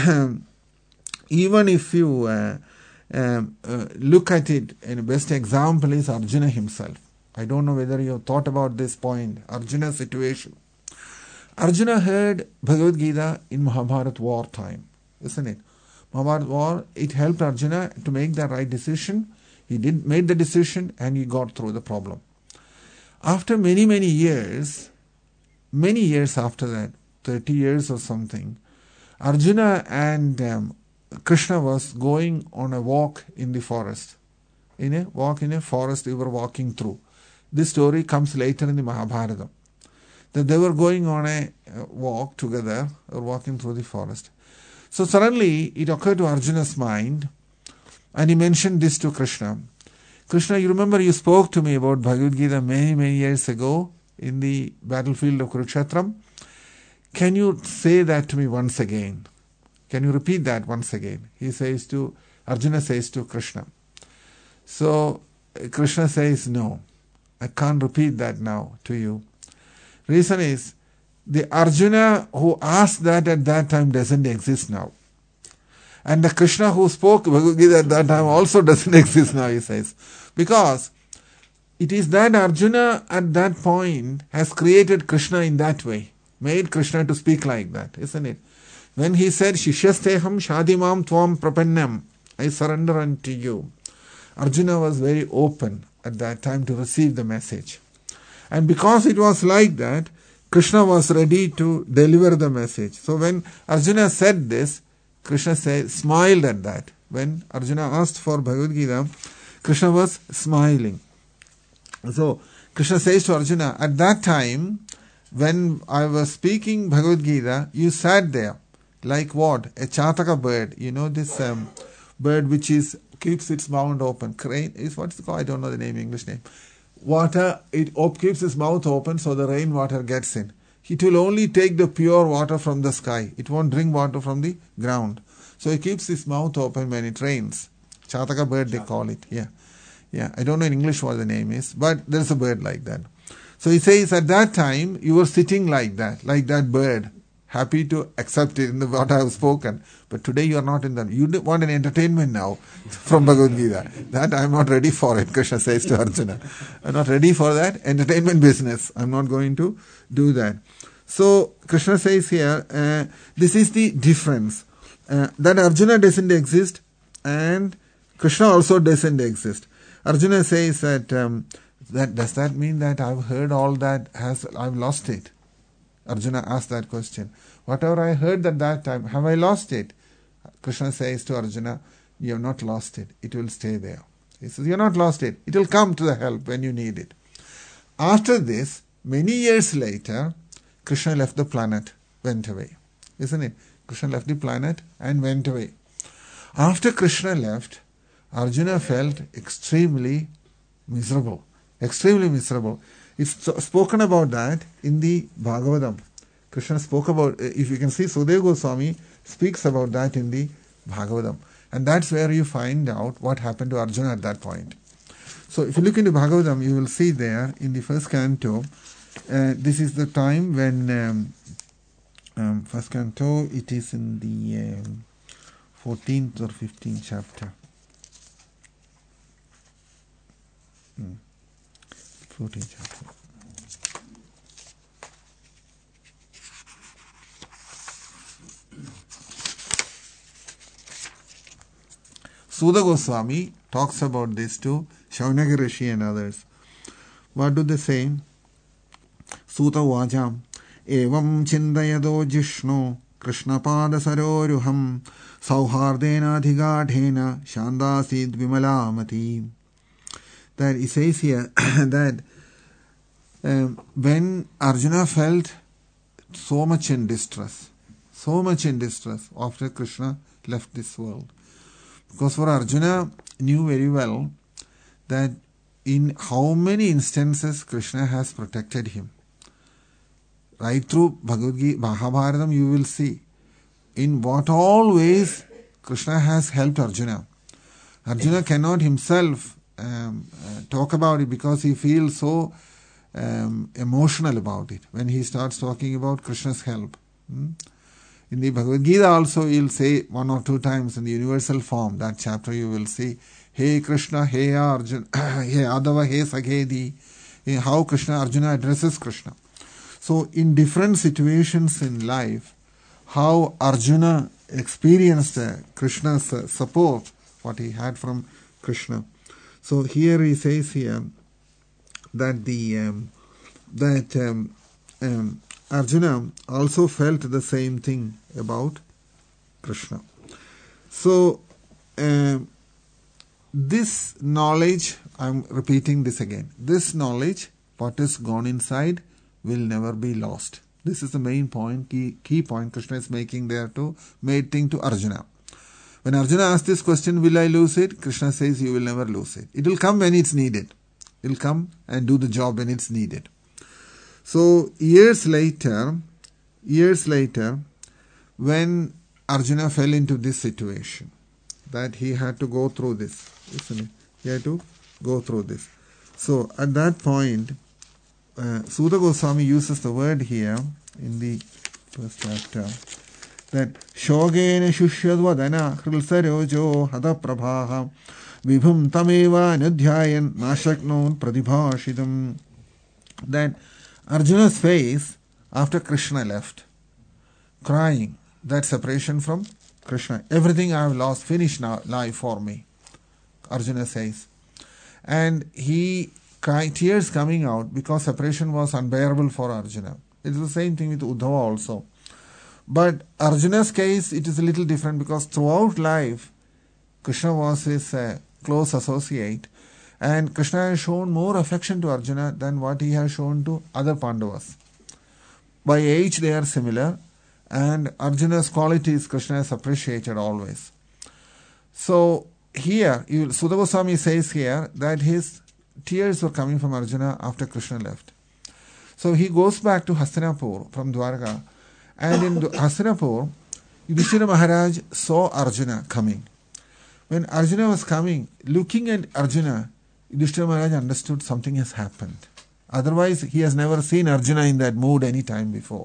even if you uh, um, uh, look at it, and the best example is Arjuna himself. I don't know whether you have thought about this point, Arjuna's situation. Arjuna heard Bhagavad Gita in Mahabharata war time, isn't it? Mahabharata war, it helped Arjuna to make the right decision. He did made the decision and he got through the problem. After many, many years, many years after that, thirty years or something, Arjuna and um, Krishna was going on a walk in the forest. In a walk in a forest they were walking through. This story comes later in the Mahabharata. That they were going on a walk together, or walking through the forest. So suddenly it occurred to Arjuna's mind, and he mentioned this to Krishna. Krishna, you remember you spoke to me about Bhagavad Gita many, many years ago in the battlefield of Kurukshetram. Can you say that to me once again? Can you repeat that once again? He says to, Arjuna says to Krishna. So Krishna says, no, I can't repeat that now to you. Reason is, the Arjuna who asked that at that time doesn't exist now. And the Krishna who spoke Bhagavad Gita at that time also doesn't exist now, he says. Because it is that Arjuna at that point has created Krishna in that way, made Krishna to speak like that, isn't it? When he said, Shishyasteham Shadimam Tvam Prapannam, I surrender unto you, Arjuna was very open at that time to receive the message. And because it was like that, Krishna was ready to deliver the message. So when Arjuna said this, Krishna said, smiled at that. When Arjuna asked for Bhagavad Gita, Krishna was smiling. So Krishna says to Arjuna, at that time, when I was speaking Bhagavad Gita, you sat there like what? A Chataka bird. You know this um, bird which is keeps its mouth open. Crane is what's it called? I don't know the name, English name. Water, it op- keeps its mouth open so the rainwater gets in. It will only take the pure water from the sky. It won't drink water from the ground. So it keeps its mouth open when it rains. Chataka bird they call it. Yeah. Yeah. I don't know in English what the name is, but there's a bird like that. So he says at that time you were sitting like that, like that bird, happy to accept it in the what I have spoken. But today you are not in that. You want an entertainment now from Bhagavad Gita. That I am not ready for it, Krishna says to Arjuna. I am not ready for that entertainment business. I am not going to do that. So Krishna says here, uh, this is the difference. Uh, that Arjuna doesn't exist and Krishna also doesn't exist. Arjuna says that, um, that does that mean that I've heard all that, has I've lost it? Arjuna asked that question. Whatever I heard at that time, have I lost it? Krishna says to Arjuna, you have not lost it. It will stay there. He says, you have not lost it. It will come to the help when you need it. After this, many years later, Krishna left the planet, went away. Isn't it? Krishna left the planet and went away. After Krishna left, Arjuna felt extremely miserable. Extremely miserable. It's spoken about that in the Bhagavatam. Krishna spoke about, if you can see, Sudeva Goswami speaks about that in the Bhagavatam. And that's where you find out what happened to Arjuna at that point. So if you look into Bhagavatam, you will see there in the first canto, uh, this is the time when, um, um, first canto, it is in the um, fourteenth or fifteenth chapter. Hmm. fourteenth chapter. Suda Goswami talks about this to Shaunaka Rishi and others. What do they say? Suta Vajam Evam Chindayado Jishno Krishna Pada Saroruham Sauhardena Dhigadhena Shandasid Vimalamati. That he says here that um, when Arjuna felt so much in distress, so much in distress after Krishna left this world. Because for Arjuna knew very well that in how many instances Krishna has protected him. Right through Bhagavad Gita, Mahabharatam, you will see in what all ways Krishna has helped Arjuna. Arjuna cannot himself um, uh, talk about it because he feels so um, emotional about it when he starts talking about Krishna's help. Hmm? In the Bhagavad Gita also you will say one or two times in the universal form, that chapter you will see, Hey Krishna, Hey Arjuna, Hey Adava, Hey Sakhedi, how Krishna, Arjuna addresses Krishna. So in different situations in life, how Arjuna experienced uh, Krishna's uh, support, what he had from Krishna. So here he says here that the um, that um, um, Arjuna also felt the same thing about Krishna. So uh, this knowledge, I'm repeating this again, this knowledge, what is gone inside, will never be lost. This is the main point, key, key point Krishna is making there to made thing to Arjuna. When Arjuna asks this question, will I lose it? Krishna says you will never lose it. It will come when it's needed. It will come and do the job when it's needed. So years later, years later, when Arjuna fell into this situation, that he had to go through this, isn't it? He had to go through this. So at that point, uh, Suda Goswami uses the word here in the first chapter. that Shogena Shushadvadana Hrilsarojo Hada Prabhaha Vibhum Tameva Nudhyayan Nashaknon Pradibhashidam. That Arjuna's face after Krishna left, crying, that separation from Krishna. Everything I have lost, finished now, life for me, Arjuna says. And he cried, tears coming out because separation was unbearable for Arjuna. It's the same thing with Uddhava also. But Arjuna's case, it is a little different because throughout life, Krishna was his uh, close associate, and Krishna has shown more affection to Arjuna than what he has shown to other Pandavas. By age they are similar, and Arjuna's qualities Krishna has appreciated always. So here, you, Sudha Goswami says here that his tears were coming from Arjuna after Krishna left. So he goes back to Hastinapur from Dwarka, and in Hastinapur, Yudhishthira Maharaj saw Arjuna coming. When Arjuna was coming, looking at Arjuna, Yudhishthira Maharaj understood something has happened. Otherwise, he has never seen Arjuna in that mood any time before.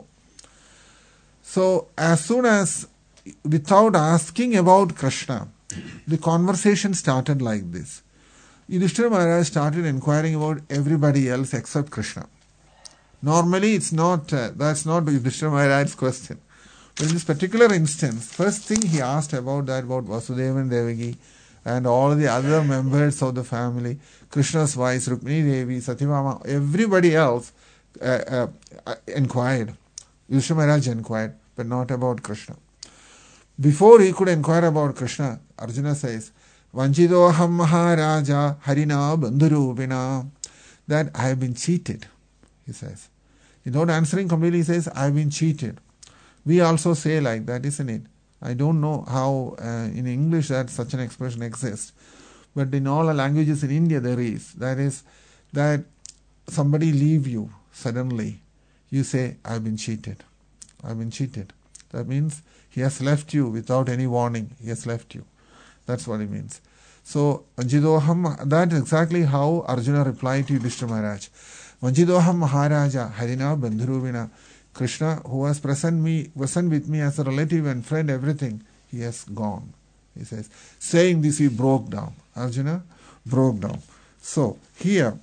So, as soon as, without asking about Krishna, the conversation started like this. Yudhishthira Maharaj started inquiring about everybody else except Krishna. Normally, it's not, uh, that's not Yudhishthira Maharaj's question. But in this particular instance, first thing he asked about that, about Vasudeva and Devaki, and all the other members of the family, Krishna's wives, Rukmini Devi, Satyabhama, everybody else uh, uh, inquired. Yudhishthira Maharaj inquired, but not about Krishna. Before he could inquire about Krishna, Arjuna says, Vanchidoham Maharaja Harina Bandhurupina, that I have been cheated, he says. Without answering completely, he says, I have been cheated. We also say like that, isn't it? I don't know how uh, in English that such an expression exists. But in all the languages in India there is. That is, that somebody leave you suddenly. You say, I've been cheated. I've been cheated. That means he has left you without any warning. He has left you. That's what it means. So, Vanchidoham, that is exactly how Arjuna replied to Yudhishthira Maharaj. Vanchidoham Maharaja Harina Bandhuruvina. Krishna, who was present me, present with me as a relative and friend, everything, he has gone. He says, saying this, he broke down. Arjuna broke down. So here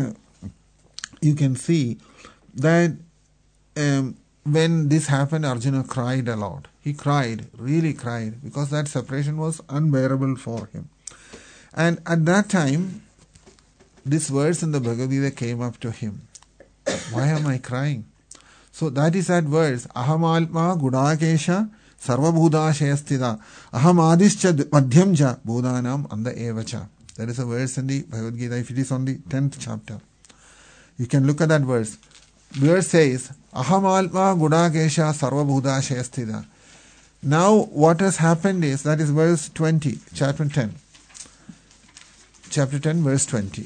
you can see that um, when this happened, Arjuna cried a lot. He cried, really cried, because that separation was unbearable for him. And at that time, this verse in the Bhagavad Gita came up to him. Why am I crying? So that is that verse. Aham alma gudakesha sarva bhudashayastida. Aham adischa madhyamja bhudanam anda evacha. That is a verse in the Bhagavad Gita, if it is on the tenth chapter. You can look at that verse. The verse says, Aham alma gudakesha sarva bhudashayastida. Now what has happened is, that is verse twenty, chapter ten. Chapter ten, verse twenty.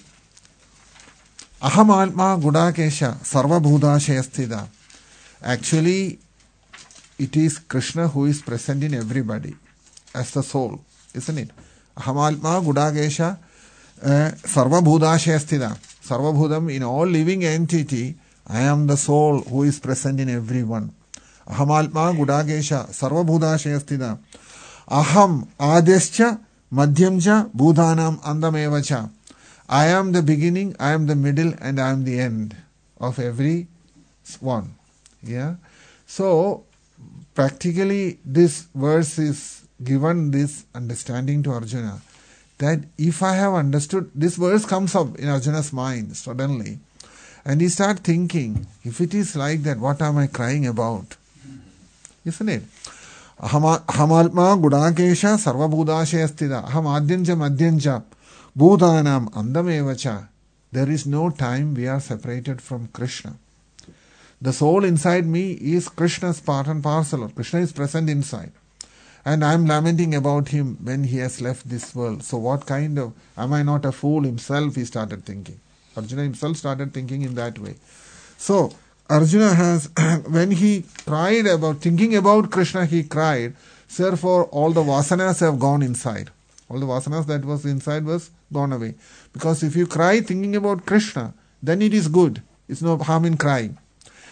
Aham alma gudakesha sarva bhudashayastida. Actually, it is Krishna who is present in everybody as the soul, isn't it? Ahamalma Gudagesha Sarva Bhudashayastida. Sarva Bhudam, in all living entity, I am the soul who is present in everyone. Ahamalma Gudagesha Sarva Bhudashayastida. Aham Adescha Madhyamja Bhudhanam Andamevacha. I am the beginning, I am the middle, and I am the end of every one. Yeah. So practically this verse is given this understanding to Arjuna, that if I have understood, this verse comes up in Arjuna's mind suddenly, and he starts thinking, if it is like that, what am I crying about? Isn't it? Ahamalma gudakesha sarva bhudashayastida. Aham adyanja madhyanja bhudanam andamevacha. There is no time we are separated from Krishna. The soul inside me is Krishna's part and parcel. Krishna is present inside. And I am lamenting about him when he has left this world. So what kind of, am I not a fool himself, he started thinking. Arjuna himself started thinking in that way. So Arjuna has, when he cried about, thinking about Krishna, he cried. Therefore all the vasanas have gone inside. All the vasanas that was inside was gone away. Because if you cry thinking about Krishna, then it is good. It's no harm in crying.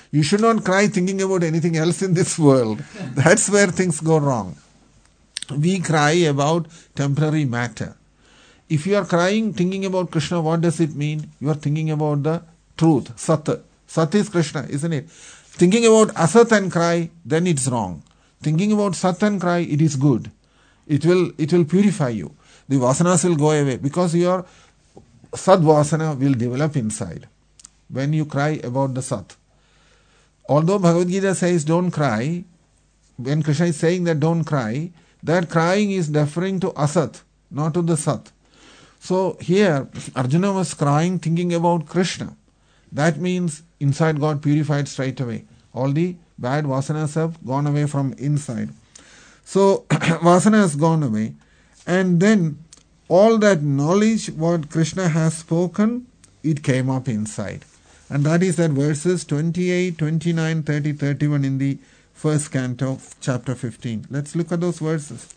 You should not cry thinking about anything else in this world. That's where things go wrong. We cry about temporary matter. If you are crying thinking about Krishna, what does it mean? You are thinking about the truth, Sat. Sat is Krishna, isn't it? Thinking about Asat and cry, then it's wrong. Thinking about Sat and cry, it is good. It will it will purify you. The vasanas will go away because your Sad vasana will develop inside when you cry about the Sat. Although Bhagavad Gita says don't cry, when Krishna is saying that don't cry, that crying is referring to Asat, not to the Sat. So here Arjuna was crying thinking about Krishna. That means inside got purified straight away. All the bad vasanas have gone away from inside. So vasana has gone away. And then all that knowledge what Krishna has spoken, it came up inside. And that is that verses twenty-eight, twenty-nine, thirty, thirty-one in the first canto of chapter fifteen. Let's look at those verses.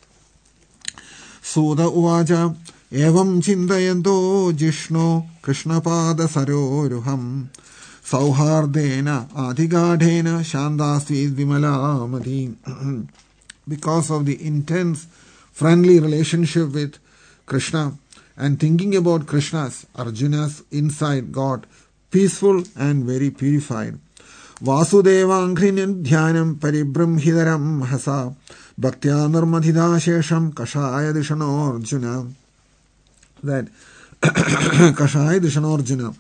Suda uvaja evam chintayanto jishno krishnapada saroruham sauhardena adigadhena shandasvi vimalamati. Because of the intense friendly relationship with Krishna and thinking about Krishna's, Arjuna's inside got peaceful and very purified. Vasudevangrinim dhyanam paribramhidaram hasa bhaktya nirmadhida shesham kashaya dishano Arjuna. That kashaya dishano Arjuna.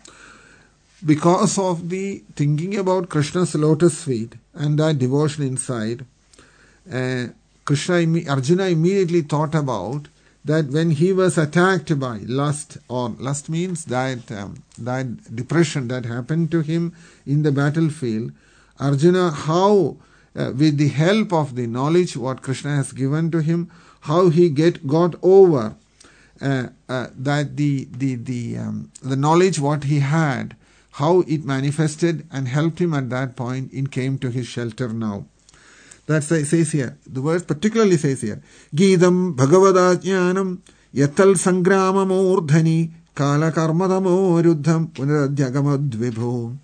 Because of the thinking about Krishna's lotus feet and that devotion inside, uh, Krishna, Arjuna immediately thought about that when he was attacked by lust, or lust means that um, that depression that happened to him in the battlefield, Arjuna, how uh, with the help of the knowledge what Krishna has given to him, how he get got over uh, uh, that the the the um, the knowledge what he had, how it manifested and helped him at that point, it came to his shelter now. That says here, the verse particularly says here, Geetam Bhagavadajnanam Yatal Sangramamurdhani Kala Karmadamo Ruddham Punaradhyagamad.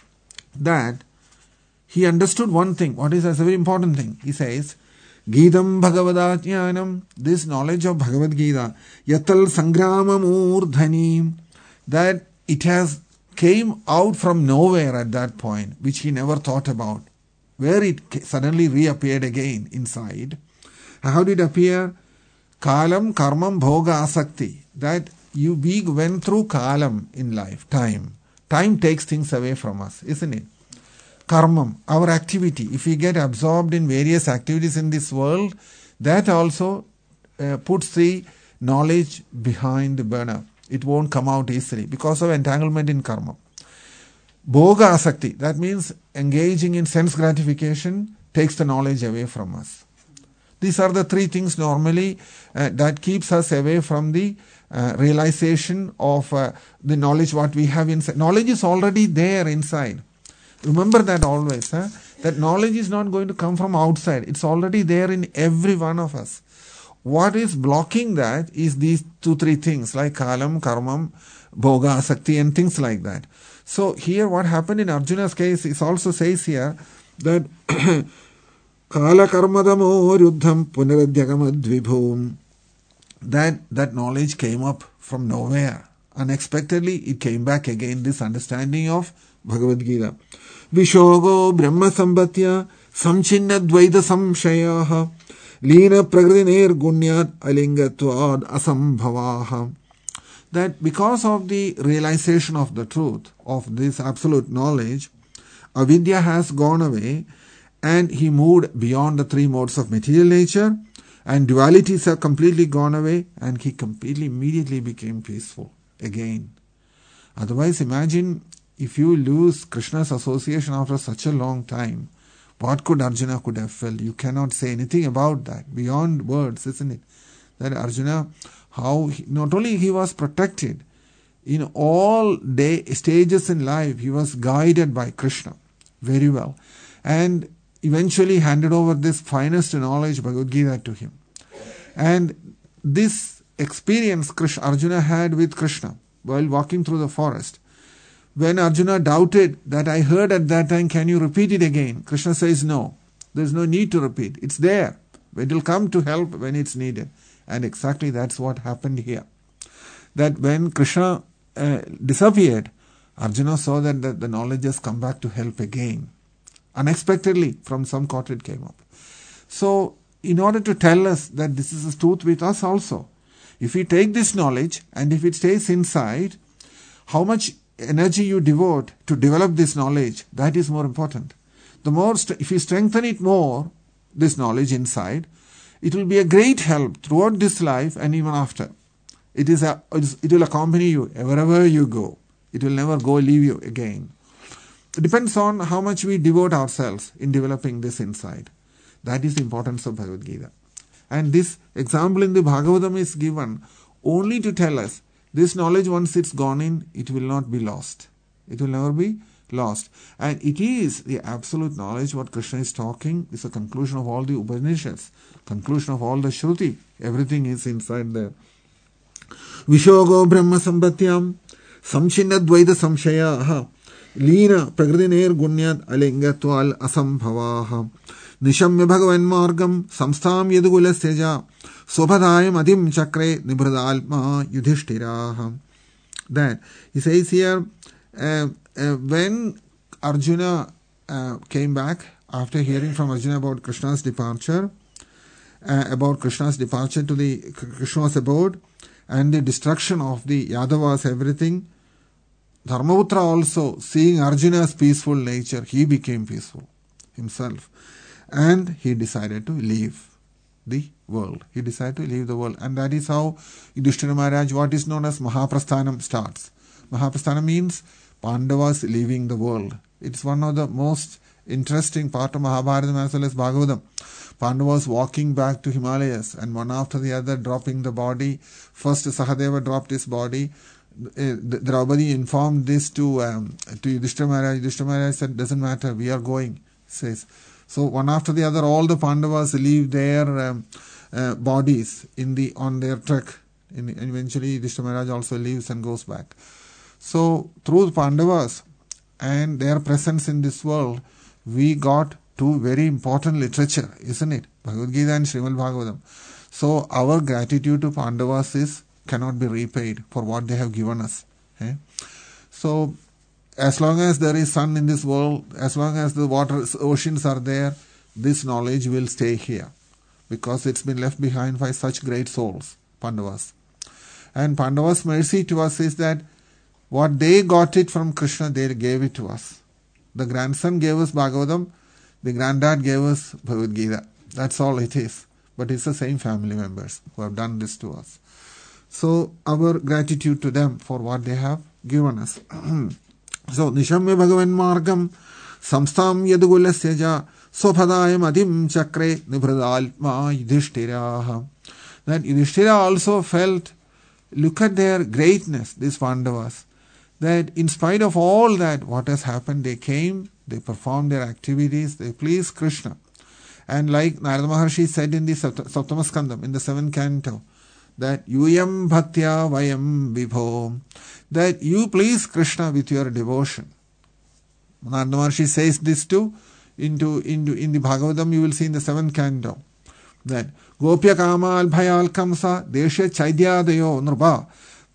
That he understood one thing. What is that? It's a very important thing. He says, Geetam Bhagavadajnanam, this knowledge of Bhagavad Gita, Yatal Sangramamurdhani, that it has came out from nowhere at that point, which he never thought about. Where it suddenly reappeared again inside. How did it appear? Kalam, karmam, bhoga, asakti. That you we went through kalam in life, time. Time takes things away from us, isn't it? Karmam, our activity. If we get absorbed in various activities in this world, that also uh, puts the knowledge behind the burner. It won't come out easily because of entanglement in karma. Bhoga asakti, that means engaging in sense gratification takes the knowledge away from us. These are the three things normally uh, that keeps us away from the uh, realization of uh, the knowledge what we have inside. Knowledge is already there inside. Remember that always. Huh? That knowledge is not going to come from outside. It's already there in every one of us. What is blocking that is these two, three things like kalam, karmam, bhoga, asakti and things like that. So here what happened in Arjuna's case is also says here that Kala karmadamo ruddham punaradhyagamad vibhum. That that knowledge came up from nowhere. Unexpectedly it came back again, this understanding of Bhagavad Gita. Vishogo brahma sambatya samchinna dvaita samshayaha lina prakriti nirgunyat alingatvad asambhavaha. That because of the realization of the truth, of this absolute knowledge, avidya has gone away and he moved beyond the three modes of material nature and dualities have completely gone away and he completely immediately became peaceful again. Otherwise, imagine if you lose Krishna's association after such a long time, what could Arjuna could have felt? You cannot say anything about that, beyond words, isn't it? That Arjuna, how he, not only he was protected, in all day stages in life, he was guided by Krishna very well. And eventually handed over this finest knowledge, Bhagavad Gita, to him. And this experience Krishna, Arjuna had with Krishna while walking through the forest, when Arjuna doubted that I heard at that time, can you repeat it again? Krishna says no. There's no need to repeat. It's there. It will come to help when it's needed. And exactly that's what happened here. That when Krishna uh, disappeared, Arjuna saw that the, the knowledge has come back to help again. Unexpectedly, from some quarter it came up. So, in order to tell us that this is a truth with us also, if we take this knowledge and if it stays inside, how much energy you devote to develop this knowledge, that is more important. The more, st- if you strengthen it more, this knowledge inside, it will be a great help throughout this life and even after. It is a, it will accompany you wherever you go. It will never go leave you again. It depends on how much we devote ourselves in developing this insight. That is the importance of Bhagavad Gita. And this example in the Bhagavatam is given only to tell us this knowledge, once it's gone in, it will not be lost. It will never be lost. And it is the absolute knowledge what Krishna is talking. It's a conclusion of all the Upanishads, conclusion of all the Shruti. Everything is inside there. Vishogo Brahma Sambatyam Samshinna Dvaita Samshaya Lina Prakritineer Gunyat Alingatwal Asambhavaha Nishamya Bhagavan Margam Samstam Yadugula Seja Sobhadayam Adim Chakre Nibradalma Yudhishthiraha. That he says here, uh, uh, when Arjuna uh, came back after hearing from Arjuna about Krishna's departure, uh, about Krishna's departure to the Krishna's abode and the destruction of the Yadavas, everything, Dharmaputra also, seeing Arjuna's peaceful nature, he became peaceful himself. And he decided to leave the world. He decided to leave the world. And that is how Yudhishthira Maharaj, what is known as Mahaprasthanam, starts. Mahaprasthanam means Pandavas leaving the world. It's one of the most interesting part of Mahabharata as well as Bhagavatam. Pandavas walking back to Himalayas and one after the other dropping the body. First Sahadeva dropped his body. Uh, Draupadi informed this to um, to Yudhishthira Maharaj. Yudhishthira Maharaj said, doesn't matter, we are going, says. So one after the other, all the Pandavas leave their um, uh, bodies in the on their trek. In, and eventually Yudhishthira Maharaj also leaves and goes back. So through the Pandavas and their presence in this world, we got two very important literature, isn't it? Bhagavad Gita and Srimad Bhagavatam. So our gratitude to Pandavas is cannot be repaid for what they have given us. Okay? So, as long as there is sun in this world, as long as the water, oceans are there, this knowledge will stay here. Because it's been left behind by such great souls, Pandavas. And Pandavas' mercy to us is that what they got it from Krishna, they gave it to us. The grandson gave us Bhagavatam, the granddad gave us Bhagavad Gita. That's all it is. But it's the same family members who have done this to us. So, our gratitude to them for what they have given us. So, Nishamya Bhagavan Margam Samstam Yadugulasyaja Sophadayam Adim Chakre Nibradalma Yudhishthiraha. That Yudhishthira also felt, look at their greatness, these Pandavas. That in spite of all that, what has happened, they came, they performed their activities, they pleased Krishna. And like Narada Maharshi said in the Saptama Skandam, in the seventh canto, that Yuyam Bhaktya Vayam Vibho, that you please Krishna with your devotion. Narada Maharshi says this too, into, into, in the Bhagavatam you will see in the seventh canto, that Gopya Kamal Bhayal Kamsa Desha Chaidyadayo Nrpa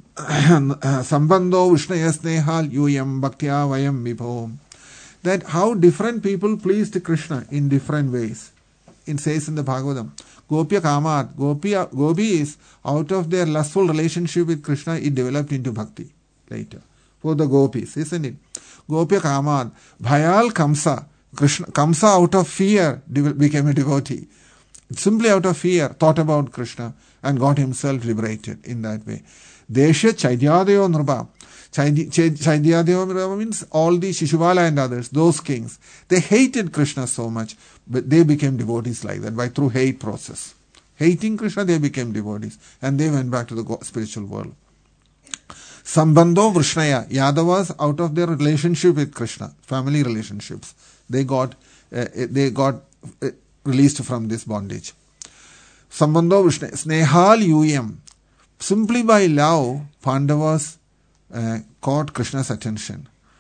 Sambandho Vishnaya Snehal Yuyam Bhaktya Vayam Vibho. That how different people pleased Krishna in different ways. It says in the Bhagavatam, Gopya Kamat, Gopi, Gopis, out of their lustful relationship with Krishna, it developed into bhakti later. For the Gopis, isn't it? Gopya Kamat, Bhayal Kamsa, Krishna, Kamsa out of fear became a devotee. Simply out of fear, thought about Krishna and got himself liberated in that way. Desha Chaidyadayo Nrpa. Chaidyadayo means all the Shishubala and others, those kings. They hated Krishna so much, but they became devotees like that, by through hate process. Hating Krishna, they became devotees. And they went back to the spiritual world. Sambandho Vrishnaya, Yadavas, out of their relationship with Krishna, family relationships, they got uh, they got uh, released from this bondage. Sambandho Vrishnaya, Snehal Yuyam. Simply by love, Pandavas uh, caught Krishna's attention.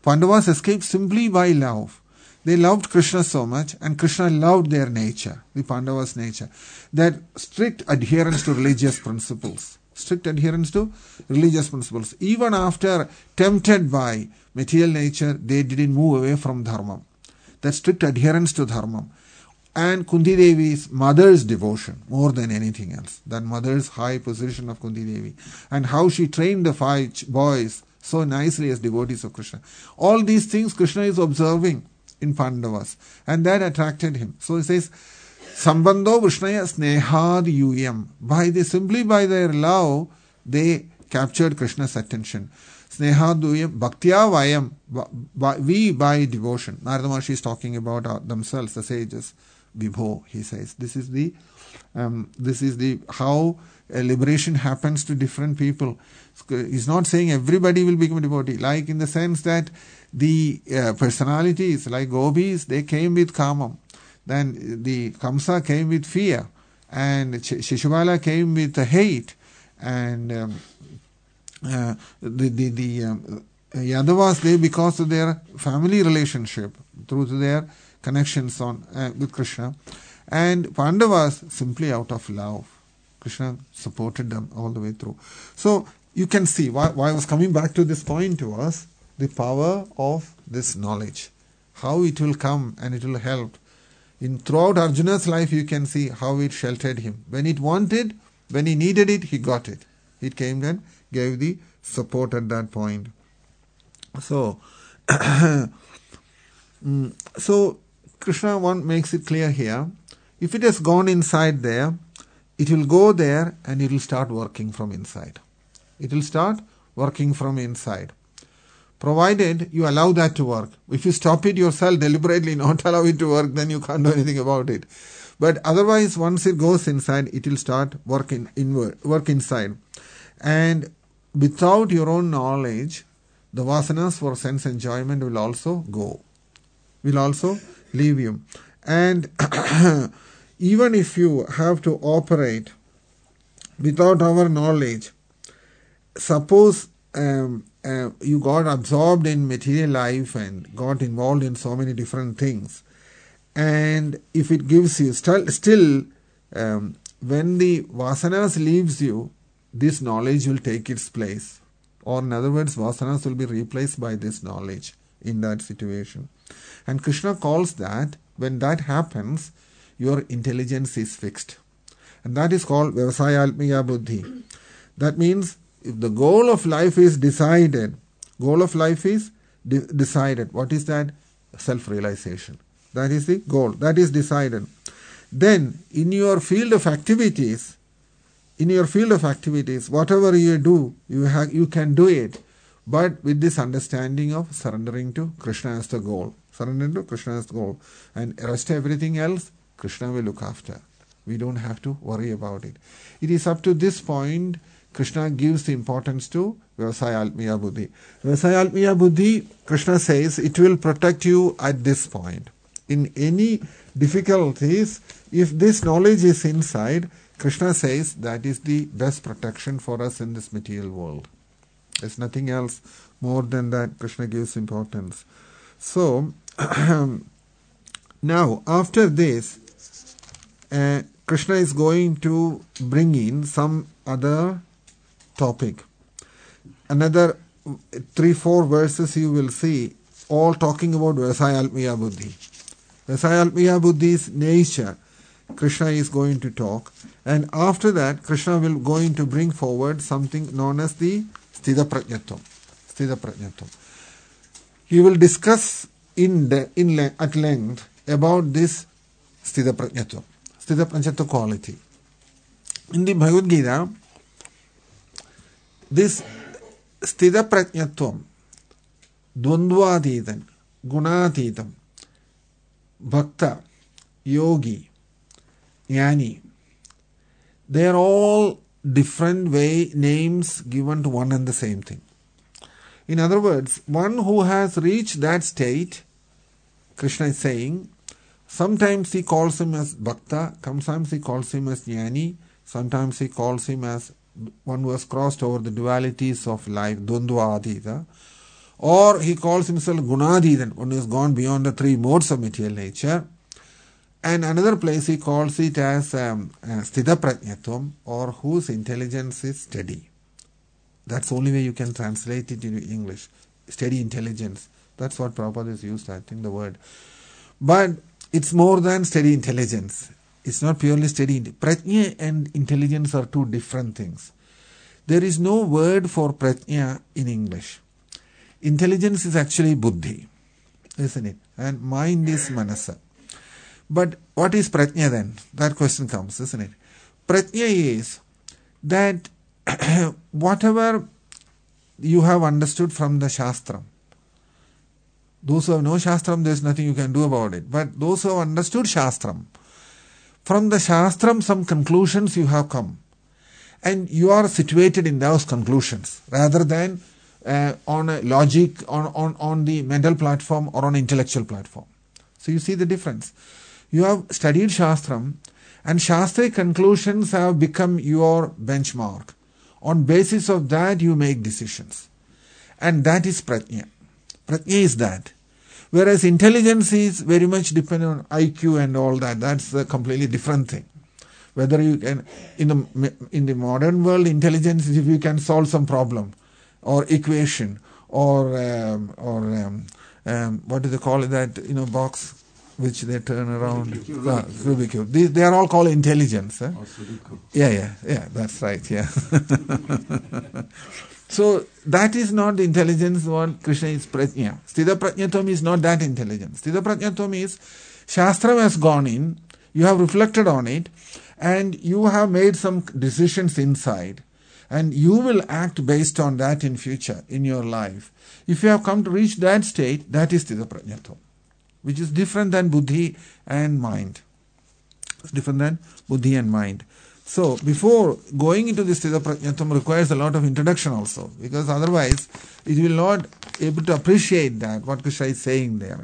Pandavas escaped simply by love. They loved Krishna so much, and Krishna loved their nature, the Pandavas' nature, that strict adherence to religious principles. Strict adherence to religious principles. Even after tempted by material nature, they didn't move away from dharma. That strict adherence to dharma. And Kunti Devi's mother's devotion, more than anything else. That mother's high position of Kunti Devi. And how she trained the five boys so nicely as devotees of Krishna. All these things Krishna is observing in Pandavas, and that attracted him. So he says, Sambandho Vishnaya Snehad Yuyam. By the, simply by their love, they captured Krishna's attention. Snehad Yuyam Bhaktya Vayam. We by devotion. Narada Maharshi is talking about uh, themselves, the sages. Vibho, he says. This is the um, this is the how uh, liberation happens to different people. He's not saying everybody will become a devotee, like in the sense that the uh, personalities like gopis, they came with kamam. Then the Kamsa came with fear, and Shishubala came with hate, and um, uh, the the, the um, Yadavas, they, because of their family relationship, through their connections on uh, with Krishna, and Pandavas simply out of love. Krishna supported them all the way through. So you can see why, why I was coming back to this point was the power of this knowledge, how it will come and it will help. In throughout Arjuna's life, you can see how it sheltered him. When it wanted, when he needed it, he got it. It came and gave the support at that point. So, so Krishna one makes it clear here. If it has gone inside there, it will go there and it will start working from inside. It will start working from inside. Provided you allow that to work. If you stop it yourself, deliberately not allow it to work, then you can't do anything about it. But otherwise, once it goes inside, it will start working inward, work inside. And without your own knowledge, the vasanas for sense enjoyment will also go. Will also leave you. And even if you have to operate without our knowledge, suppose um, uh, you got absorbed in material life and got involved in so many different things, and if it gives you still, still um, when the vasanas leaves you, this knowledge will take its place, or in other words, vasanas will be replaced by this knowledge in that situation. And Krishna calls that, when that happens, your intelligence is fixed. And that is called Vyavasayalmiya Buddhi. That means, if the goal of life is decided, goal of life is de- decided. What is that? Self-realization. That is the goal. That is decided. Then, in your field of activities, in your field of activities, whatever you do, you have, you can do it, but with this understanding of surrendering to Krishna as the goal. Surrendering to Krishna as the goal. And rest everything else, Krishna will look after. We don't have to worry about it. It is up to this point Krishna gives the importance to Vyavasayalmiya Buddhi. Vyavasayalmiya Buddhi, Krishna says, it will protect you at this point. In any difficulties, if this knowledge is inside, Krishna says that is the best protection for us in this material world. There's nothing else more than that Krishna gives importance. So, now after this, uh, Krishna is going to bring in some other topic. Another three, four verses you will see, all talking about Vyavasayalmiya Buddhi. Vyavasayalmiya Buddhi's nature, Krishna is going to talk. And after that, Krishna will going to bring forward something known as the Sthita Prajnatvam. Sthita Prajnatvam. He will discuss in, the, in at length about this Sthita Prajnatvam. Sthita Prajnatva quality. In the Bhagavad Gita, this Sthita Prajnatvam, Dvandvatitam, Gunatitam, Bhakta, Yogi, Jnani, they are all different way names given to one and the same thing. In other words, one who has reached that state, Krishna is saying, sometimes he calls him as Bhakta, sometimes he calls him as Jnani, sometimes he calls him as one who has crossed over the dualities of life, Dvandva Adita, Or he calls himself Gunadidan, one who has gone beyond the three modes of material nature. And another place he calls it as um, uh, Sthita Prajnatvam, or whose intelligence is steady. That's the only way you can translate it into English. Steady intelligence. That's what Prabhupada has used, I think, the word. But it's more than steady intelligence. It's not purely steady. Prajna and intelligence are two different things. There is no word for prajna in English. Intelligence is actually buddhi, isn't it? And mind is manasa. But what is prajna then? That question comes, isn't it? Prajna is that whatever you have understood from the Shastram, those who have no Shastram, there is nothing you can do about it. But those who have understood Shastram, from the Shastram some conclusions you have come. And you are situated in those conclusions rather than uh, on a logic, on, on, on the mental platform or on intellectual platform. So you see the difference. You have studied Shastram and Shastri conclusions have become your benchmark. On basis of that you make decisions. And that is prajna. Prajna is that. Whereas intelligence is very much dependent on I Q and all that. That's a completely different thing. Whether you can, in the in the modern world, intelligence is if you can solve some problem, or equation, or um, or um, um, what do they call it, that you know box which they turn around, Rubik's Cube. These, they are all called intelligence. Eh? Yeah, yeah, yeah. That's right. Yeah. So that is not the intelligence. What Krishna is prajna. Sthita prajnatvam is not that intelligence. Sthita prajnatvam is Shastram has gone in. You have reflected on it. And you have made some decisions inside. And you will act based on that in future, in your life. If you have come to reach that state, that is Sthita Prajnatvam, which is different than buddhi and mind. It's different than buddhi and mind. So, before going into this Sthita Prajnatvam requires a lot of introduction also, because otherwise it will not be able to appreciate that, what Krishna is saying there.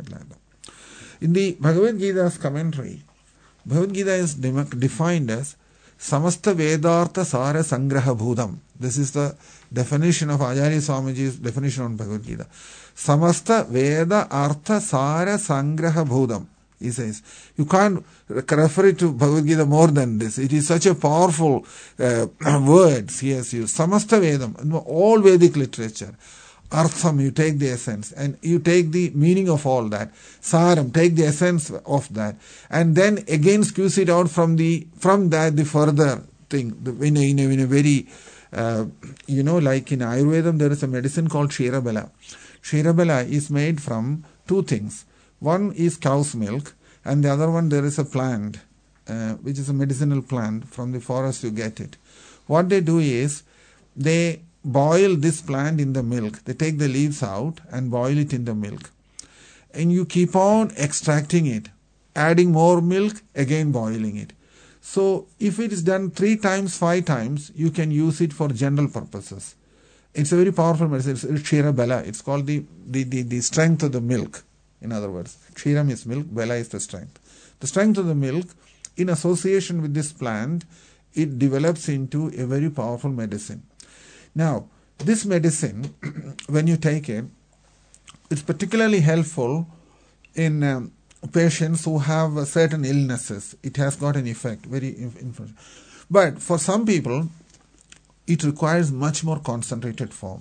In the Bhagavad Gita's commentary, Bhagavad Gita is defined as Samasta Vedartha Sara Sangraha Bhudam. This is the definition of Acharya Swamiji's definition on Bhagavad Gita. Samasta Veda Artha Sara Sangraha Bhudam. He says, you can't refer it to Bhagavad Gita more than this. It is such a powerful uh, words he has used. Samasta Vedam, all Vedic literature. Artham, you take the essence and you take the meaning of all that. Saram, take the essence of that, and then again squeeze it out from the from that the further thing. The, in, a, in, a, in a very, uh, you know, like in Ayurveda, there is a medicine called Ksherabala. Ksherabala is made from two things. One is cow's milk, and the other one there is a plant, uh, which is a medicinal plant. From the forest you get it. What they do is they boil this plant in the milk. They take the leaves out and boil it in the milk. And you keep on extracting it, adding more milk, again boiling it. So if it is done three times, five times, you can use it for general purposes. It's a very powerful medicine. It's Kshira Bala. It's called the, the, the, the strength of the milk. In other words, Kshiram is milk, Bala is the strength. The strength of the milk, in association with this plant, it develops into a very powerful medicine. Now, this medicine, when you take it, it's particularly helpful in um, patients who have uh, certain illnesses. It has got an effect, very influential. But for some people, it requires much more concentrated form.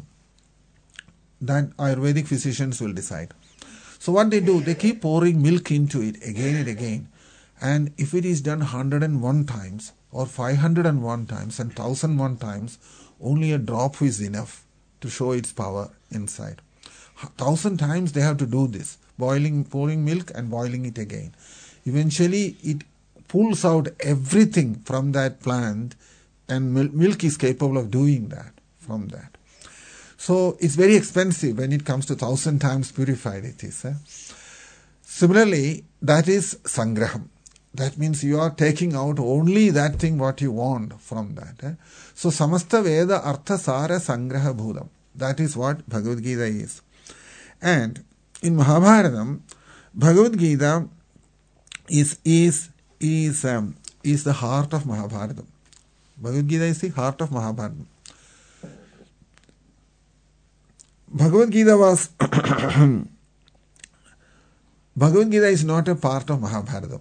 That Ayurvedic physicians will decide. So what they do, they keep pouring milk into it again and again. And if it is done one hundred and one times, or five hundred and one times, and one thousand one times, only a drop is enough to show its power inside. Thousand times they have to do this, boiling, pouring milk and boiling it again. Eventually it pulls out everything from that plant, and milk is capable of doing that from that. So it's very expensive when it comes to thousand times purified it is. Eh? Similarly, that is sangraham. That means you are taking out only that thing what you want from that. Eh? So samasta veda artha sara sangraha bhudam. That is what Bhagavad Gita is. And in Mahabharatam, Bhagavad Gita is is is um, is the heart of Mahabharatam. Bhagavad Gita is the heart of Mahabharatam. Bhagavad Gita was Bhagavad Gita is not a part of Mahabharata.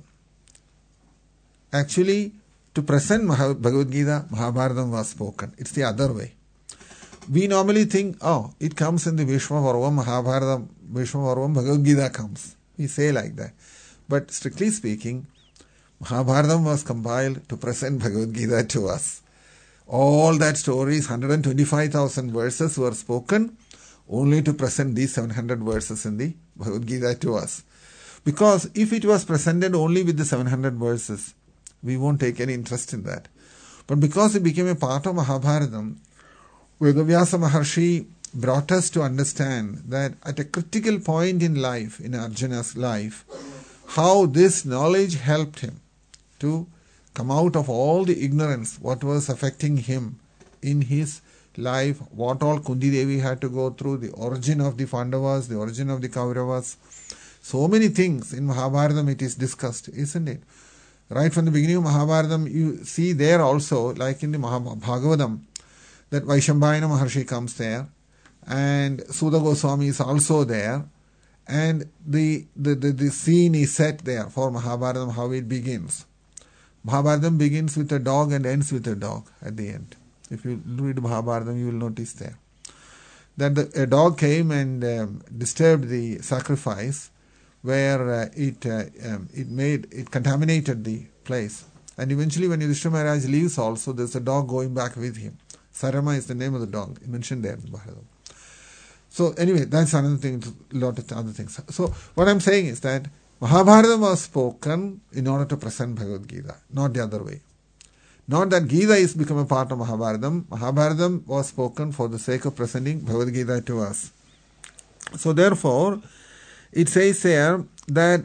Actually, to present Bhagavad Gita, Mahabharata was spoken. It's the other way. We normally think, oh, it comes in the Bhishma Parvam, Mahabharata, Bhishma Parvam, Bhagavad Gita comes. We say like that. But strictly speaking, Mahabharata was compiled to present Bhagavad Gita to us. All that stories, one hundred twenty-five thousand verses were spoken only to present these seven hundred verses in the Bhagavad Gita to us. Because if it was presented only with the seven hundred verses, we won't take any interest in that. But because it became a part of Mahabharata, Vedavyasa Maharshi brought us to understand that at a critical point in life, in Arjuna's life, how this knowledge helped him to come out of all the ignorance, what was affecting him in his life, what all Kunti Devi had to go through, the origin of the Pandavas, the origin of the Kauravas. So many things in Mahabharata it is discussed, isn't it? Right from the beginning of Mahabharata, you see there also, like in the Bhagavatam, that Vaishambhayana Maharshi comes there, and Sudha Goswami is also there, and the, the, the, the scene is set there for Mahabharata, how it begins. Mahabharata begins with a dog and ends with a dog at the end. If you read Mahabharata, you will notice there that the, a dog came and um, disturbed the sacrifice, where uh, it uh, um, it made it contaminated the place, and eventually when Yudhishthira Maharaj leaves, also there's a dog going back with him. Sarama is the name of the dog mentioned there in Bhagavatam. So anyway, that's another thing, a lot of other things. So what I'm saying is that Mahabharata was spoken in order to present Bhagavad Gita, not the other way. Not that Gita is become a part of Mahabharata. Mahabharata was spoken for the sake of presenting Bhagavad Gita to us. So therefore, it says here that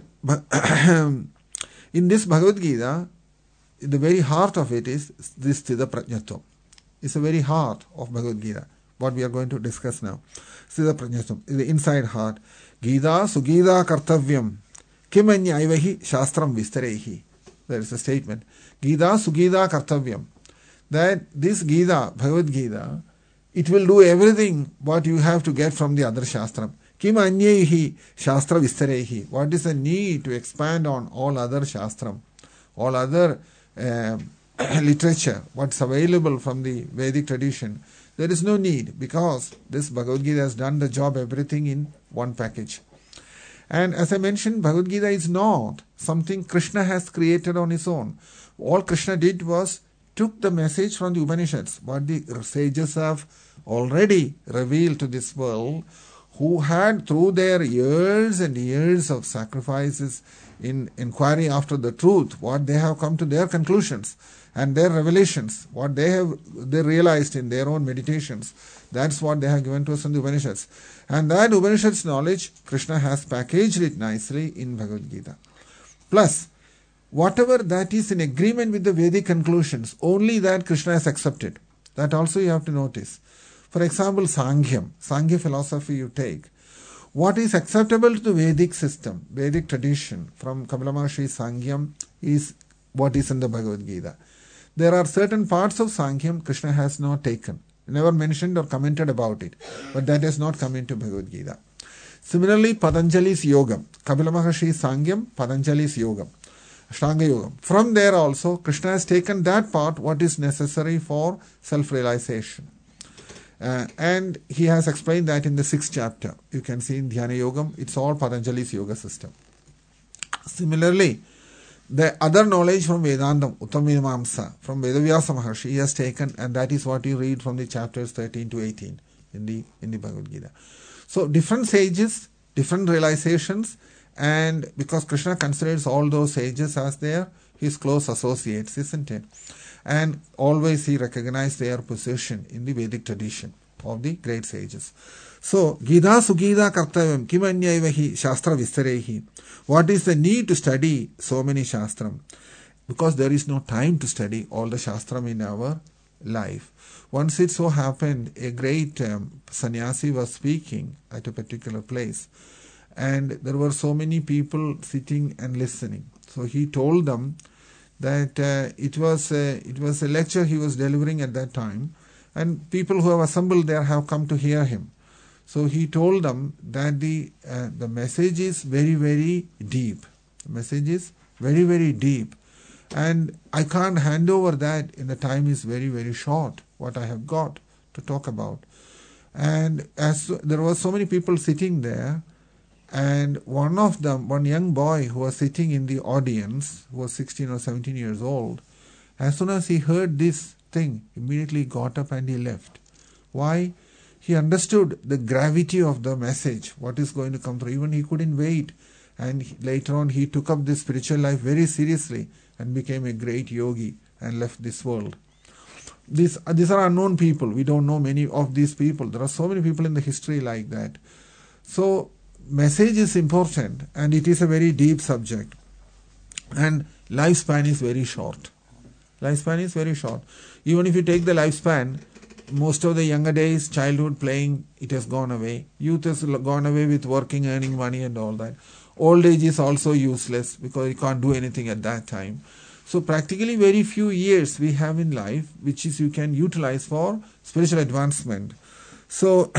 in this Bhagavad Gita, the very heart of it is this Sthita Prajnatvam. It's the very heart of Bhagavad Gita, what we are going to discuss now. Sthita Prajnatvam, the inside heart. Gita Sugita Kartavyam Kimanyaivahi Shastram Vistarehi. There is a statement. Gita Sugita Kartavyam. That this Gita, Bhagavad Gita, it will do everything what you have to get from the other Shastram. Kim Anyehi Shastra Vistarehi. What is the need to expand on all other Shastram, all other uh, literature, what's available from the Vedic tradition? There is no need, because this Bhagavad Gita has done the job, everything in one package. And as I mentioned, Bhagavad Gita is not something Krishna has created on his own. All Krishna did was took the message from the Upanishads, what the sages have already revealed to this world, who had through their years and years of sacrifices in inquiry after the truth, what they have come to their conclusions and their revelations, what they have they realized in their own meditations. That's what they have given to us in the Upanishads. And that Upanishads knowledge, Krishna has packaged it nicely in Bhagavad Gita. Plus, whatever that is in agreement with the Vedic conclusions, only that Krishna has accepted. That also you have to notice. For example, Sankhya, Sankhya philosophy you take. What is acceptable to the Vedic system, Vedic tradition from Kapila Maharshi's Sankhya is what is in the Bhagavad Gita. There are certain parts of Sankhya Krishna has not taken, never mentioned or commented about it, but that has not come into Bhagavad Gita. Similarly, Patanjali's Yoga, Kapila Maharshi's Sankhya, Patanjali's Yoga, Ashtanga Yoga. From there also, Krishna has taken that part, what is necessary for self-realization. Uh, and he has explained that in the sixth chapter. You can see in Dhyana Yogam, it's all Patanjali's yoga system. Similarly, the other knowledge from Vedantam, Uttamamamsa, from Vedavyasa Maharshi, he has taken, and that is what you read from the chapters thirteen to eighteen in the, in the Bhagavad Gita. So, different sages, different realizations, and because Krishna considers all those sages as their, his close associates, isn't it? And always he recognized their position in the Vedic tradition of the great sages. So, Gita Sugita Kartavyam Kimanyaivahi Shastra Vistarehi. What is the need to study so many Shastram? Because there is no time to study all the Shastram in our life. Once it so happened, a great um, sannyasi was speaking at a particular place, and there were so many people sitting and listening. So he told them that uh, it was a, it was a lecture he was delivering at that time, and people who have assembled there have come to hear him. So he told them that the uh, the message is very, very deep. The message is very, very deep. And I can't hand over that in the time is very, very short, what I have got to talk about. And as there were so many people sitting there, and one of them, one young boy who was sitting in the audience, who was sixteen or seventeen years old, as soon as he heard this thing, immediately got up and he left. Why? He understood the gravity of the message, what is going to come through. Even he couldn't wait. And he, later on he took up this spiritual life very seriously and became a great yogi and left this world. These, these are unknown people. We don't know many of these people. There are so many people in the history like that. So message is important, and it is a very deep subject. And lifespan is very short. Lifespan is very short. Even if you take the lifespan, most of the younger days, childhood, playing, it has gone away. Youth has gone away with working, earning money and all that. Old age is also useless because you can't do anything at that time. So practically very few years we have in life, which is you can utilize for spiritual advancement. So,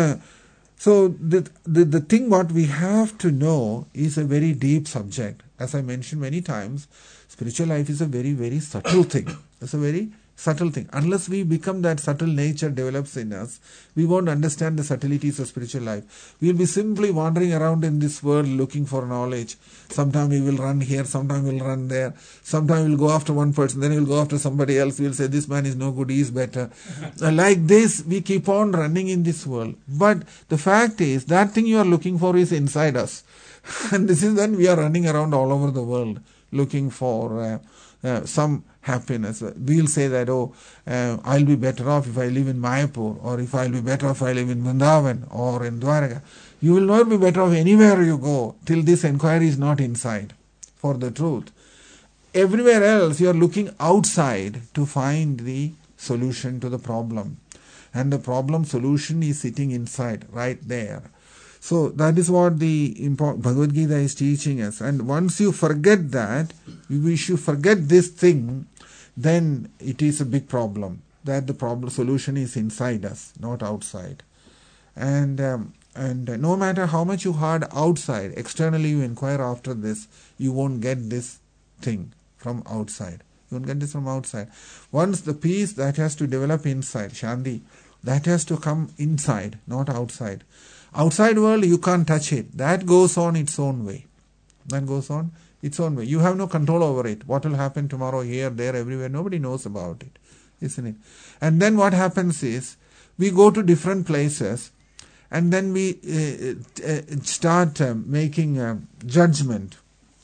so the, the, the thing what we have to know is a very deep subject. As I mentioned many times, spiritual life is a very, very subtle thing. It's a very subtle thing. Unless we become that subtle nature develops in us, we won't understand the subtleties of spiritual life. We will be simply wandering around in this world looking for knowledge. Sometimes we will run here, sometimes we will run there. Sometimes we will go after one person, then we will go after somebody else. We will say, this man is no good, he is better. Like this, we keep on running in this world. But the fact is, that thing you are looking for is inside us. And this is when we are running around all over the world looking for uh, uh, some happiness. We'll say that, oh, uh, I'll be better off if I live in Mayapur, or if I'll be better off if I live in Vrindavan or in Dwaraka. You will not be better off anywhere you go till this inquiry is not inside for the truth. Everywhere else you are looking outside to find the solution to the problem. And the problem solution is sitting inside, right there. So that is what the Bhagavad Gita is teaching us. And once you forget that, you wish you forget this thing, then it is a big problem. That the problem solution is inside us, not outside. And um, and no matter how much you hard outside, externally you inquire after this, you won't get this thing from outside. You won't get this from outside. Once the peace that has to develop inside, Shanti, that has to come inside, not outside. Outside world, you can't touch it. That goes on its own way. That goes on its own way. You have no control over it. What will happen tomorrow, here, there, everywhere, nobody knows about it. Isn't it? And then what happens is, we go to different places, and then we uh, uh, start uh, making a judgment.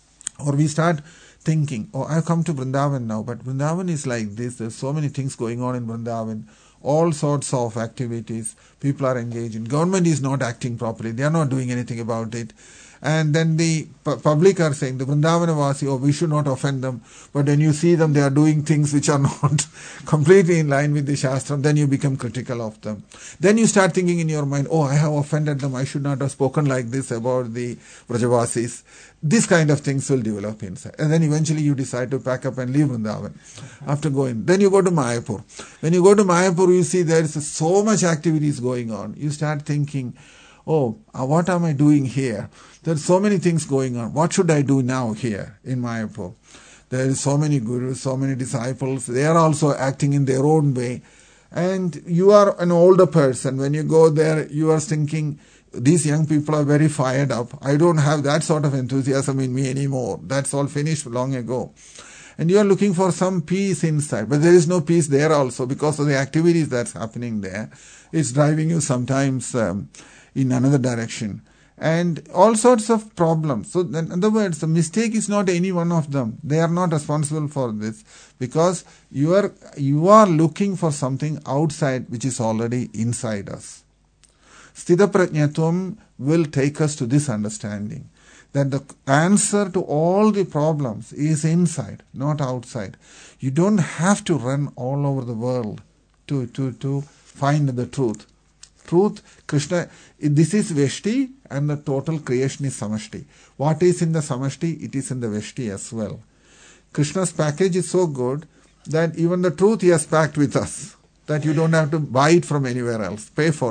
Or we start thinking, oh, I've come to Vrindavan now, but Vrindavan is like this. There's so many things going on in Vrindavan. All sorts of activities people are engaged in. Government is not acting properly. They are not doing anything about it. And then the pu- public are saying, the Vrindavanavasi, oh, we should not offend them. But when you see them, they are doing things which are not completely in line with the Shastra. Then you become critical of them. Then you start thinking in your mind, oh, I have offended them. I should not have spoken like this about the Vrajavasis. These kind of things will develop inside. And then eventually you decide to pack up and leave Vrindavan after going. Then you go to Mayapur. When you go to Mayapur, you see there is so much activities going on. You start thinking, oh, what am I doing here? There are so many things going on. What should I do now here in Mayapur? There are so many gurus, so many disciples. They are also acting in their own way. And you are an older person. When you go there, you are thinking, these young people are very fired up. I don't have that sort of enthusiasm in me anymore. That's all finished long ago. And you are looking for some peace inside. But there is no peace there also because of the activities that's happening there. It's driving you sometimes um, in another direction. And all sorts of problems. So in other words, the mistake is not any one of them. They are not responsible for this. Because you are, you are looking for something outside which is already inside us. Sthita Prajnatvam will take us to this understanding, that the answer to all the problems is inside, not outside. You don't have to run all over the world to, to, to find the truth. Truth, Krishna, this is Veshti and the total creation is Samashti. What is in the Samashti, it is in the Veshti as well. Krishna's package is so good that even the truth he has packed with us, that you don't have to buy it from anywhere else, pay for it.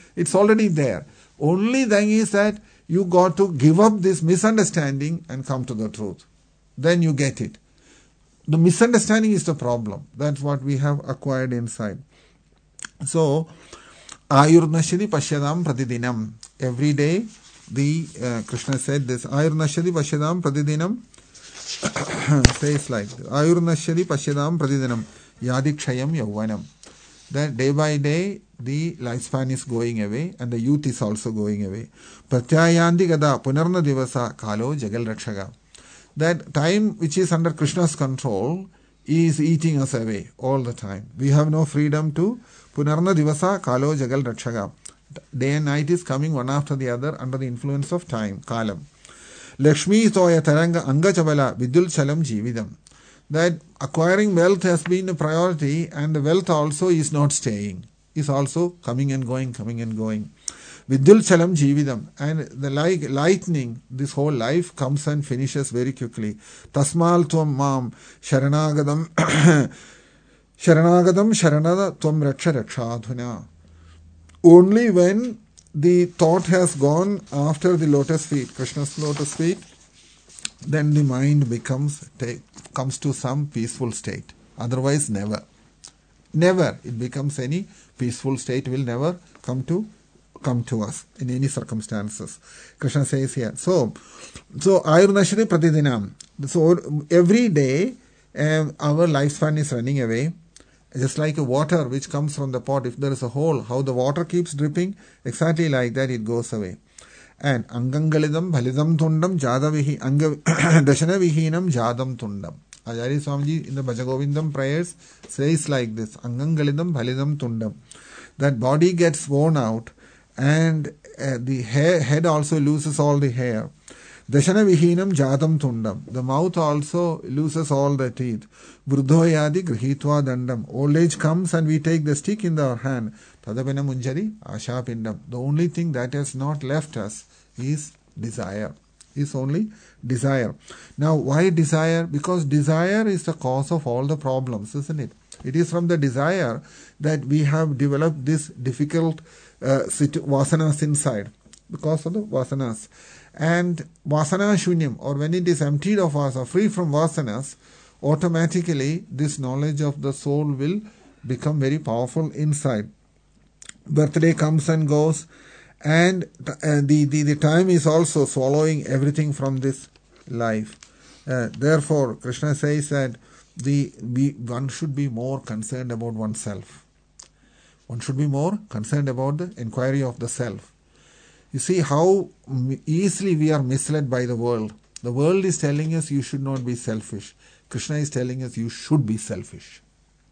It's already there. Only thing is that you got to give up this misunderstanding and come to the truth. Then you get it. The misunderstanding is the problem. That's what we have acquired inside. So, Ayurnashadi Pashyadam Pratidinam. Every day, the uh, Krishna said this. Ayurnashadi Pashyadam Pratidinam says like this. Ayurnashadi Pashyadam Pratidinam Yadikshayam Yauvanam. That day by day, the lifespan is going away and the youth is also going away. Pratyayandi Gada Punarna Divasa Kalo Jagal Rakshaga. That time which is under Krishna's control is eating us away all the time. We have no freedom to Punarna Divasa Kalo Jagal Rakshaga. Day and night is coming one after the other under the influence of time, Kalam. Lakshmi Toya Taranga Anga Chabala Vidul Chalam Jividam. That acquiring wealth has been a priority and the wealth also is not staying. Is also coming and going, coming and going. Vidul Chalam Jividam. And the like lightning, this whole life comes and finishes very quickly. Tasmal Tvam Mam Sharanagadam Sharanagadam Sharanada Tvam Raksha Rakshadhuna. Only when the thought has gone after the lotus feet, Krishna's lotus feet, then the mind becomes take, comes to some peaceful state. Otherwise, never. Never it becomes any peaceful state, will never come to come to us in any circumstances. Krishna says here. So, so Ayurnashri Pratidinam. So every day um, our lifespan is running away. Just like a water which comes from the pot, if there is a hole, how the water keeps dripping, exactly like that it goes away. And Angangalidam Bhalidam Tundam Jadavihi Anga Dashana Vihinam Jadam Tundam. Acharya Swamiji in the Bhajagovindam prayers says like this, Angangalidam Bhalidam Tundam. That body gets worn out and uh, the hair, head also loses all the hair. Dashana Vihinam Jadam Tundam. The mouth also loses all the teeth. Vruddhoyadi Grihitva Dandam. Old age comes and we take the stick in our hand. Tadapena Munjari Asha Pindam. The only thing that has not left us is desire. Is only desire. Now, why desire? Because desire is the cause of all the problems, isn't it? It is from the desire that we have developed this difficult uh, situ- vasanas inside. Because of the vasanas. And vasana shunyam, or when it is emptied of vasa, free from vasanas, automatically this knowledge of the soul will become very powerful inside. Birthday comes and goes, and uh, the, the, the time is also swallowing everything from this life. Uh, therefore, Krishna says that the we, one should be more concerned about oneself. One should be more concerned about the inquiry of the self. You see how easily we are misled by the world. The world is telling us you should not be selfish. Krishna is telling us you should be selfish.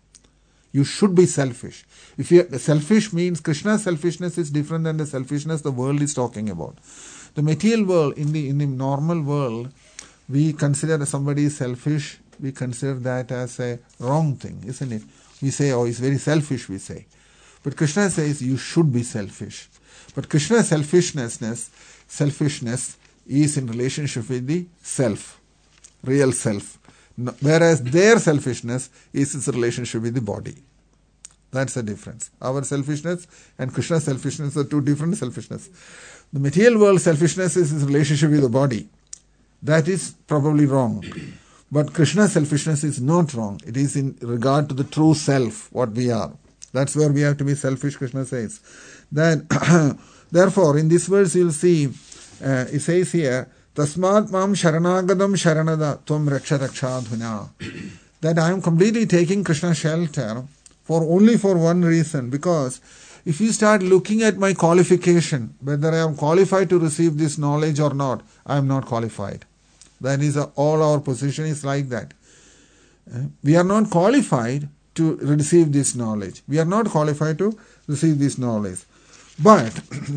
You should be selfish. If you selfish means Krishna's selfishness is different than the selfishness the world is talking about. The material world, in the in the normal world, we consider somebody is selfish. We consider that as a wrong thing, isn't it? We say, oh, he's very selfish, we say. But Krishna says you should be selfish. But Krishna's selfishness, selfishness is in relationship with the self, real self. No, whereas their selfishness is its relationship with the body. That's the difference. Our selfishness and Krishna's selfishness are two different selfishness. The material world selfishness is its relationship with the body. That is probably wrong. But Krishna's selfishness is not wrong. It is in regard to the true self, what we are. That's where we have to be selfish, Krishna says. Then, therefore, in this verse you'll see, uh, it says here, Tasmat mam sharanagadam sharanada tvam raksha rakshadhuna. That I am completely taking Krishna's shelter for only for one reason. Because if you start looking at my qualification, whether I am qualified to receive this knowledge or not, I am not qualified. That is, a, all our position is like that. Uh, we are not qualified to receive this knowledge. We are not qualified to receive this knowledge. But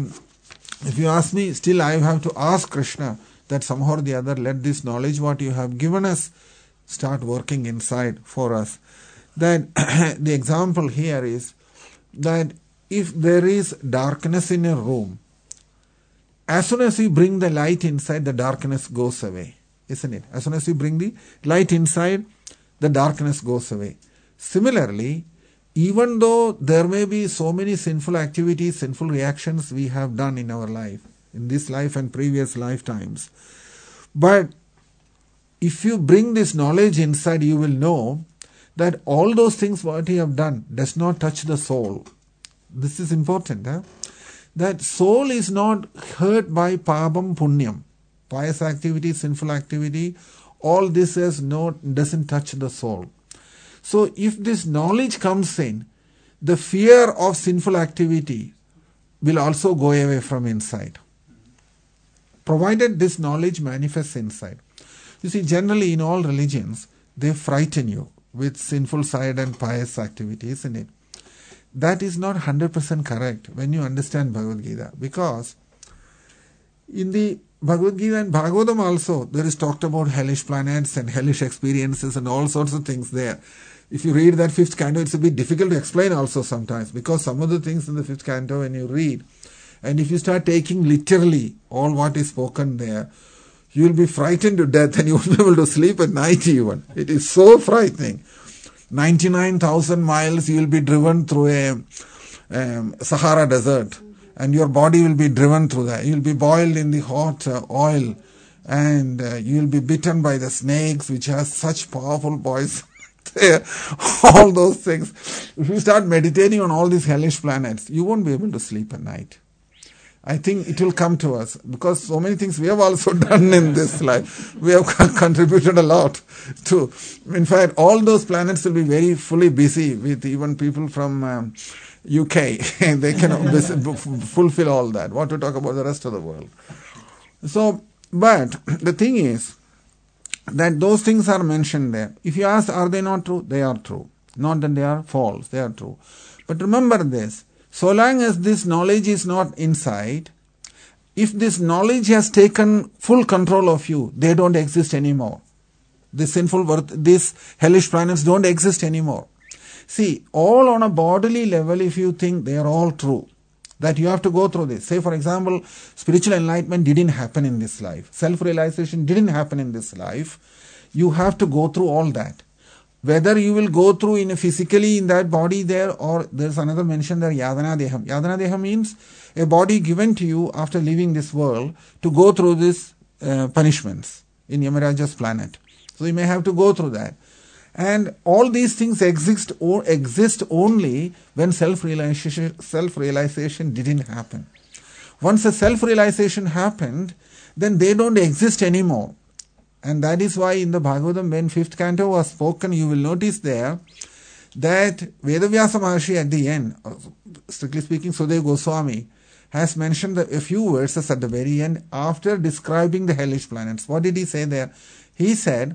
if you ask me, still I have to ask Krishna that somehow or the other let this knowledge what you have given us start working inside for us. Then the example here is that if there is darkness in a room, as soon as you bring the light inside, the darkness goes away, isn't it? As soon as you bring the light inside, the darkness goes away. Similarly, even though there may be so many sinful activities, sinful reactions we have done in our life, in this life and previous lifetimes, but if you bring this knowledge inside, you will know that all those things what you have done does not touch the soul. This is important. Huh? That soul is not hurt by pabam punyam, pious activity, sinful activity. All this is no, doesn't touch the soul. So if this knowledge comes in, the fear of sinful activity will also go away from inside, provided this knowledge manifests inside. You see, generally in all religions, they frighten you with sinful side and pious activity, isn't it? That is not one hundred percent correct when you understand Bhagavad Gita, because in the Bhagavad Gita and Bhagavatam also, there is talked about hellish planets and hellish experiences and all sorts of things there. If you read that fifth canto, it's a bit difficult to explain also sometimes, because some of the things in the fifth canto when you read, and if you start taking literally all what is spoken there, you will be frightened to death and you won't be able to sleep at night even. It is so frightening. ninety-nine thousand miles you will be driven through a um, Sahara desert, and your body will be driven through that. You will be boiled in the hot uh, oil, and uh, you will be bitten by the snakes which has such powerful poison. All those things. If you start meditating on all these hellish planets, you won't be able to sleep at night. I think it will come to us, because so many things we have also done in this life. We have contributed a lot to. In fact, all those planets will be very fully busy with even people from um, U K. They cannot fulfill all that. What to talk about the rest of the world? So, but the thing is that those things are mentioned there. If you ask, are they not true? They are true. Not that they are false. They are true. But remember this. So long as this knowledge is not inside, if this knowledge has taken full control of you, they don't exist anymore. The sinful birth, these hellish planets don't exist anymore. See, all on a bodily level, if you think they are all true, that you have to go through this. Say, for example, spiritual enlightenment didn't happen in this life. Self-realization didn't happen in this life. You have to go through all that. Whether you will go through in a physically in that body there, or there's another mention there, Yadana Deham. Yadana Deham means a body given to you after leaving this world to go through these uh, punishments in Yamaraja's planet. So you may have to go through that. And all these things exist or exist only when self-realization, self-realization didn't happen. Once a self-realization happened, then they don't exist anymore. And that is why in the Bhagavatam, when fifth canto was spoken, you will notice there that Vedavyasa Maharshi at the end, strictly speaking, Sudeva Goswami, has mentioned the, a few verses at the very end after describing the hellish planets. What did he say there? He said,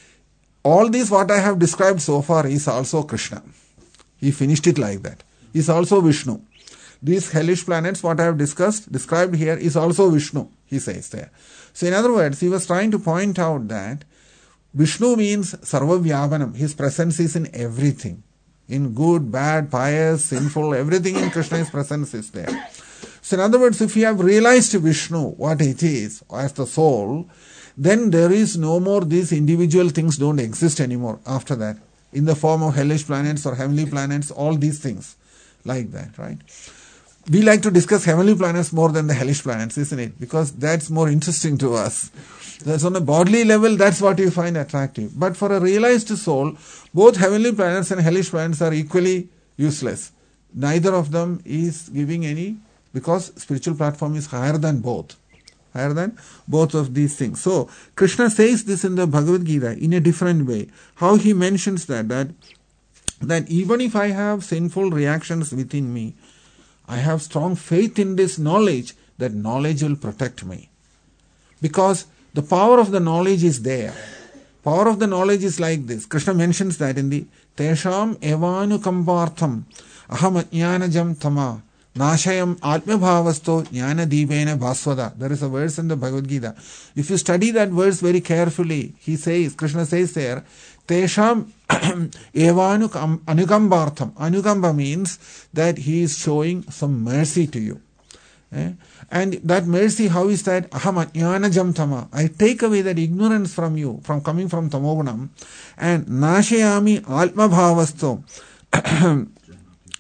all this what I have described so far is also Krishna. He finished it like that. Is also Vishnu. These hellish planets, what I have discussed, described here, is also Vishnu, he says there. So in other words, he was trying to point out that Vishnu means Sarvavyavanam. His presence is in everything. In good, bad, pious, sinful, everything in Krishna's presence is there. So in other words, if you have realized Vishnu, what it is, as the soul, then there is no more these individual things don't exist anymore after that. In the form of hellish planets or heavenly planets, all these things like that, right? We like to discuss heavenly planets more than the hellish planets, isn't it? Because that's more interesting to us. That's on a bodily level, that's what you find attractive. But for a realized soul, both heavenly planets and hellish planets are equally useless. Neither of them is giving any, because spiritual platform is higher than both. Higher than both of these things. So, Krishna says this in the Bhagavad Gita in a different way. How he mentions that, that, that even if I have sinful reactions within me, I have strong faith in this knowledge, that knowledge will protect me. Because the power of the knowledge is there. Power of the knowledge is like this. Krishna mentions that in the Tesham Evanu Kampartham Aham Jnanajam Tama Nashayam Atmabhavasto Jnana Deepena Bhaswada. There is a verse in the Bhagavad Gita. If you study that verse very carefully, he says, Krishna says there, Tesham Evanu Anukambartham. Anukamba means that he is showing some mercy to you. Eh? And that mercy, how is that? Aham Jnanajam Tama. I take away that ignorance from you, from coming from Tamogunam, and Nashayami Atmabhavasto.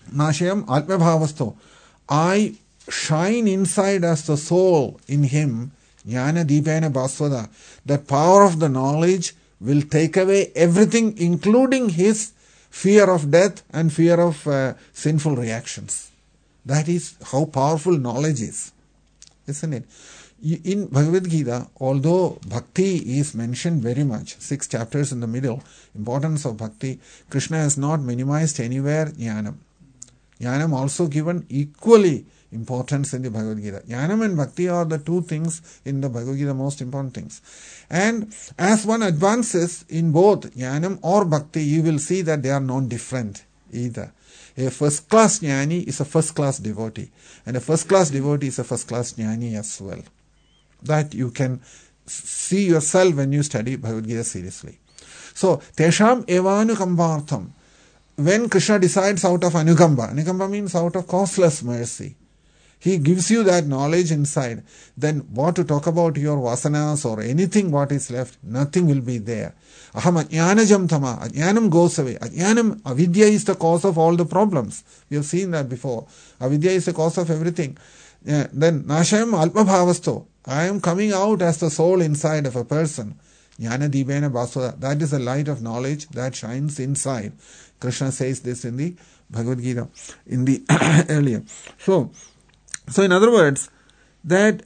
Nashayam Atmabhavasto. I shine inside as the soul in him. Jnana Deepena Bhaswada. That power of the knowledge will take away everything, including his fear of death and fear of uh, sinful reactions. That is how powerful knowledge is. Isn't it? In Bhagavad Gita, although bhakti is mentioned very much, six chapters in the middle, importance of bhakti, Krishna has not minimized anywhere jnanam. Jnanam also given equally importance in the Bhagavad Gita. Jnanam and bhakti are the two things in the Bhagavad Gita, most important things. And as one advances in both jnanam or bhakti, you will see that they are not different either. A first class jnani is a first class devotee, and a first class devotee is a first class jnani as well. That you can see yourself when you study Bhagavad Gita seriously. So, Tesham evanukambartham. When Krishna decides out of anukamba, anukamba means out of causeless mercy, he gives you that knowledge inside, then what to talk about your vasanas or anything what is left, nothing will be there. Aham ajnanajam tama, ajnanam goes away. Ajnanam, avidya is the cause of all the problems. We have seen that before. Avidya is the cause of everything. Yeah, then, nashayam alpabhavasto. I am coming out as the soul inside of a person. Jnana Deepena Bhaswada. That is the light of knowledge that shines inside. Krishna says this in the Bhagavad Gita, in the earlier. So, so in other words, that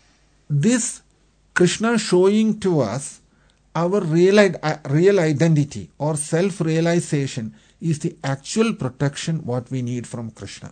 this Krishna showing to us our real, real identity or self-realization is the actual protection what we need from Krishna.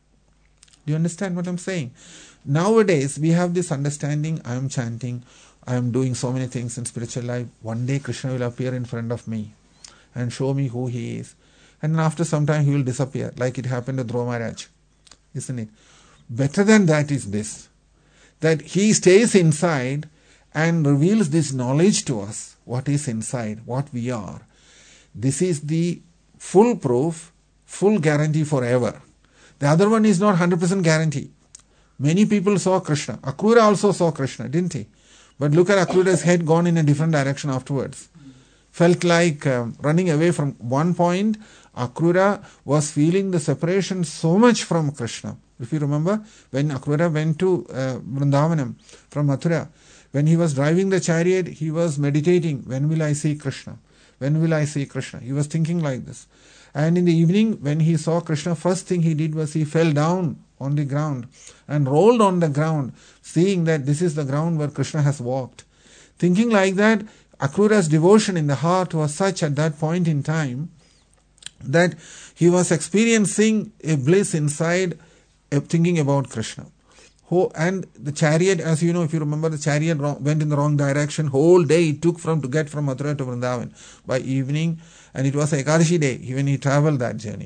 Do you understand what I'm saying? Nowadays, we have this understanding, I am chanting, I am doing so many things in spiritual life. One day Krishna will appear in front of me and show me who he is. And after some time he will disappear, like it happened to Dhruva Maharaj. Isn't it? Better than that is this, that he stays inside and reveals this knowledge to us, what is inside, what we are. This is the full proof, full guarantee forever. The other one is not one hundred percent guarantee. Many people saw Krishna. Akrura also saw Krishna, didn't he? But look at Akrura's head gone in a different direction afterwards. Felt like um, running away from one point. Akrura was feeling the separation so much from Krishna. If you remember, when Akrura went to uh, Vrindavanam from Mathura, when he was driving the chariot, he was meditating, when will I see Krishna? When will I see Krishna? He was thinking like this. And in the evening, when he saw Krishna, first thing he did was he fell down on the ground and rolled on the ground, seeing that this is the ground where Krishna has walked. Thinking like that, Akrura's devotion in the heart was such at that point in time that he was experiencing a bliss inside, uh, thinking about Krishna. Who, and the chariot, as you know, if you remember, the chariot went in the wrong direction. Whole day it took from to get from Mathura to Vrindavan. By evening, and it was Ekadashi day when he traveled that journey.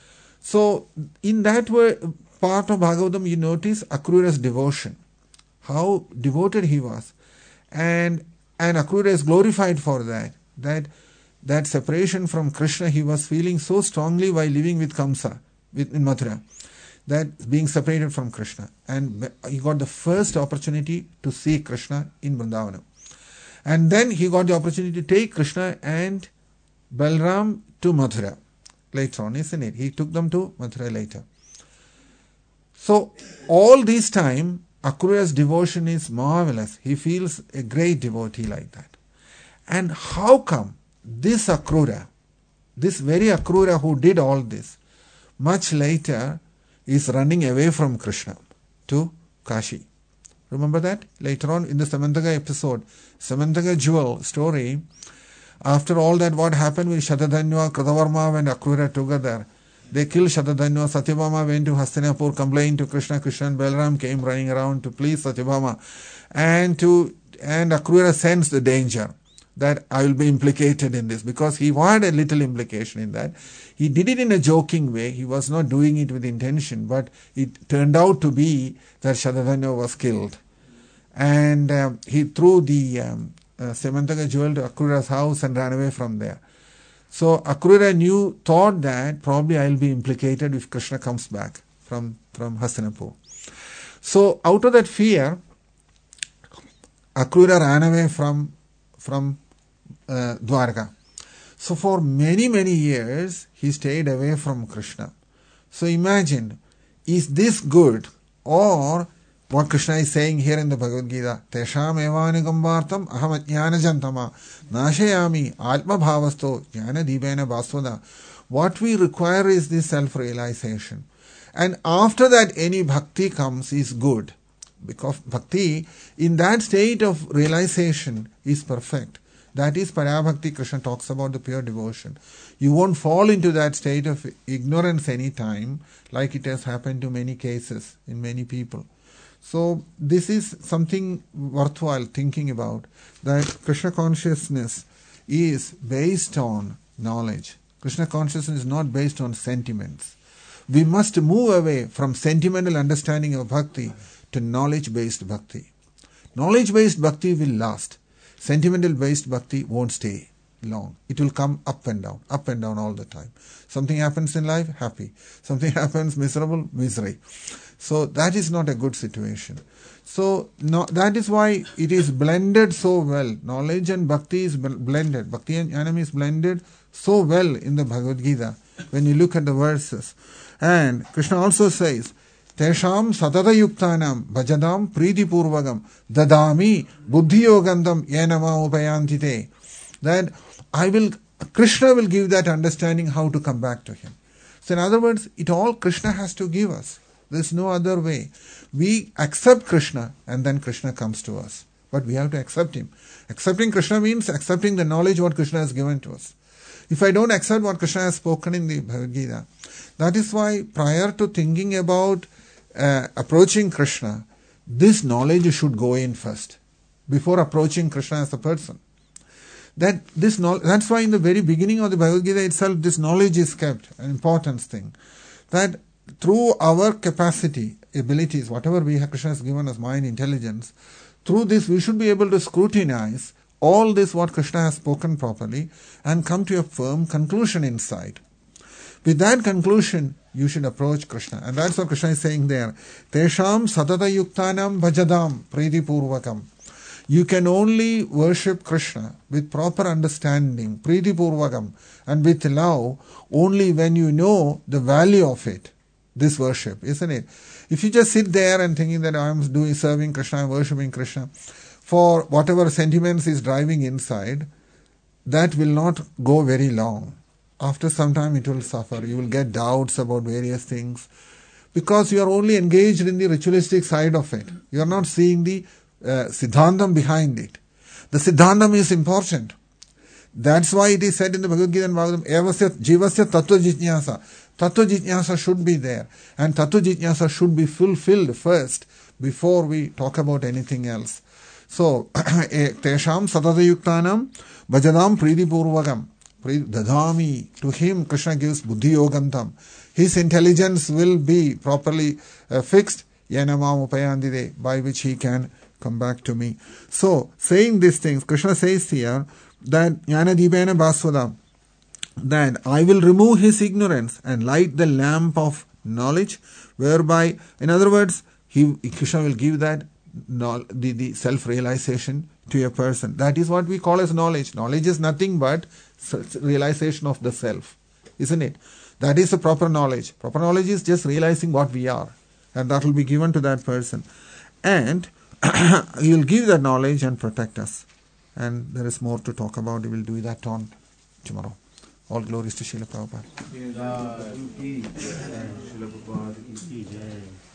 So, in that way, part of Bhagavatam, you notice Akrura's devotion, how devoted he was, and and Akrura is glorified for that. That that separation from Krishna he was feeling so strongly while living with Kamsa with, in Mathura, that being separated from Krishna, and he got the first opportunity to see Krishna in Vrindavanam, and then he got the opportunity to take Krishna and Balram to Mathura later on, isn't it? He took them to Mathura later. So, all this time, Akrura's devotion is marvelous. He feels a great devotee like that. And how come this Akrura, this very Akrura who did all this, much later is running away from Krishna to Kashi? Remember that? Later on in the Samantaka episode, Samantaka jewel story, after all that what happened with Shatadhanva, Kritavarma and Akrura together, they killed Shatadhanva. Satyabhama went to Hastinapur, complained to Krishna. Krishna and Balram came running around to please Satyabhama. And to and Akrura sensed the danger that I will be implicated in this, because he had a little implication in that. He did it in a joking way. He was not doing it with intention, but it turned out to be that Shatadhanva was killed. And um, he threw the um, uh, Samantaka jewel to Akrura's house and ran away from there. So Akrura knew, thought that probably I will be implicated if Krishna comes back from, from Hastinapur. So out of that fear, Akrura ran away from, from uh, Dwarka. So for many, many years, he stayed away from Krishna. So imagine, is this good, or what Krishna is saying here in the Bhagavad Gita, Tesham evanugambartam aham ajnanajantama nashayami atma bhavasto jnana dibena baswada. What we require is this self-realization. And after that, any bhakti comes is good. Because bhakti, in that state of realization, is perfect. That is Parabhakti. Krishna talks about the pure devotion. You won't fall into that state of ignorance any time, like it has happened to many cases in many people. So this is something worthwhile thinking about, that Krishna consciousness is based on knowledge. Krishna consciousness is not based on sentiments. We must move away from sentimental understanding of bhakti to knowledge-based bhakti. Knowledge-based bhakti will last. Sentimental-based bhakti won't stay long. It will come up and down, up and down all the time. Something happens in life, happy. Something happens, miserable, misery. So that is not a good situation. So no, that is why it is blended so well. Knowledge and bhakti is blended. Bhakti and jnanam is blended so well in the Bhagavad Gita when you look at the verses. And Krishna also says, Tesham satata yuktanam bhajadam priti purvagam dadami buddhiyogandam yenama upayantite. That I will, Krishna will give that understanding how to come back to him. So in other words, it all Krishna has to give us. There's no other way. We accept Krishna and then Krishna comes to us. But we have to accept him. Accepting Krishna means accepting the knowledge what Krishna has given to us. If I don't accept what Krishna has spoken in the Bhagavad Gita, that is why prior to thinking about uh, approaching Krishna, this knowledge should go in first before approaching Krishna as a person. That this knowledge, that's why in the very beginning of the Bhagavad Gita itself, this knowledge is kept, an important thing. That through our capacity, abilities, whatever we have, Krishna has given us, mind, intelligence, through this we should be able to scrutinize all this what Krishna has spoken properly and come to a firm conclusion inside. With that conclusion, you should approach Krishna. And that's what Krishna is saying there. Tesham satata yuktanam bhajadam priti purvakam. You can only worship Krishna with proper understanding, priti purvakam, and with love only when you know the value of it. This worship, isn't it? If you just sit there and thinking that I am doing serving Krishna, I am worshipping Krishna, for whatever sentiments is driving inside, that will not go very long. After some time it will suffer. You will get doubts about various things because you are only engaged in the ritualistic side of it. You are not seeing the uh, siddhantam behind it. The siddhantam is important. That's why it is said in the Bhagavad Gita and Bhagavatam, evasya jivasya tattva jijñāsa. Tattva jijñāsa should be there. And tattva jijñāsa should be fulfilled first before we talk about anything else. So, tesham satata yuktanam bhajadam priti purvakam. Dadami. To him, Krishna gives buddhi yogantam. His intelligence will be properly uh, fixed. Yanamam upayandide, by which he can come back to me. So, saying these things, Krishna says here that Jnana Dibena Baswada, that I will remove his ignorance and light the lamp of knowledge, whereby, in other words, he, Krishna will give that the, the self-realization to a person. That is what we call as knowledge. Knowledge is nothing but realization of the self, isn't it? That is the proper knowledge. Proper knowledge is just realizing what we are, and that will be given to that person. And he will give that knowledge and protect us. And there is more to talk about. We will do that on tomorrow. All glories to Srila Prabhupada.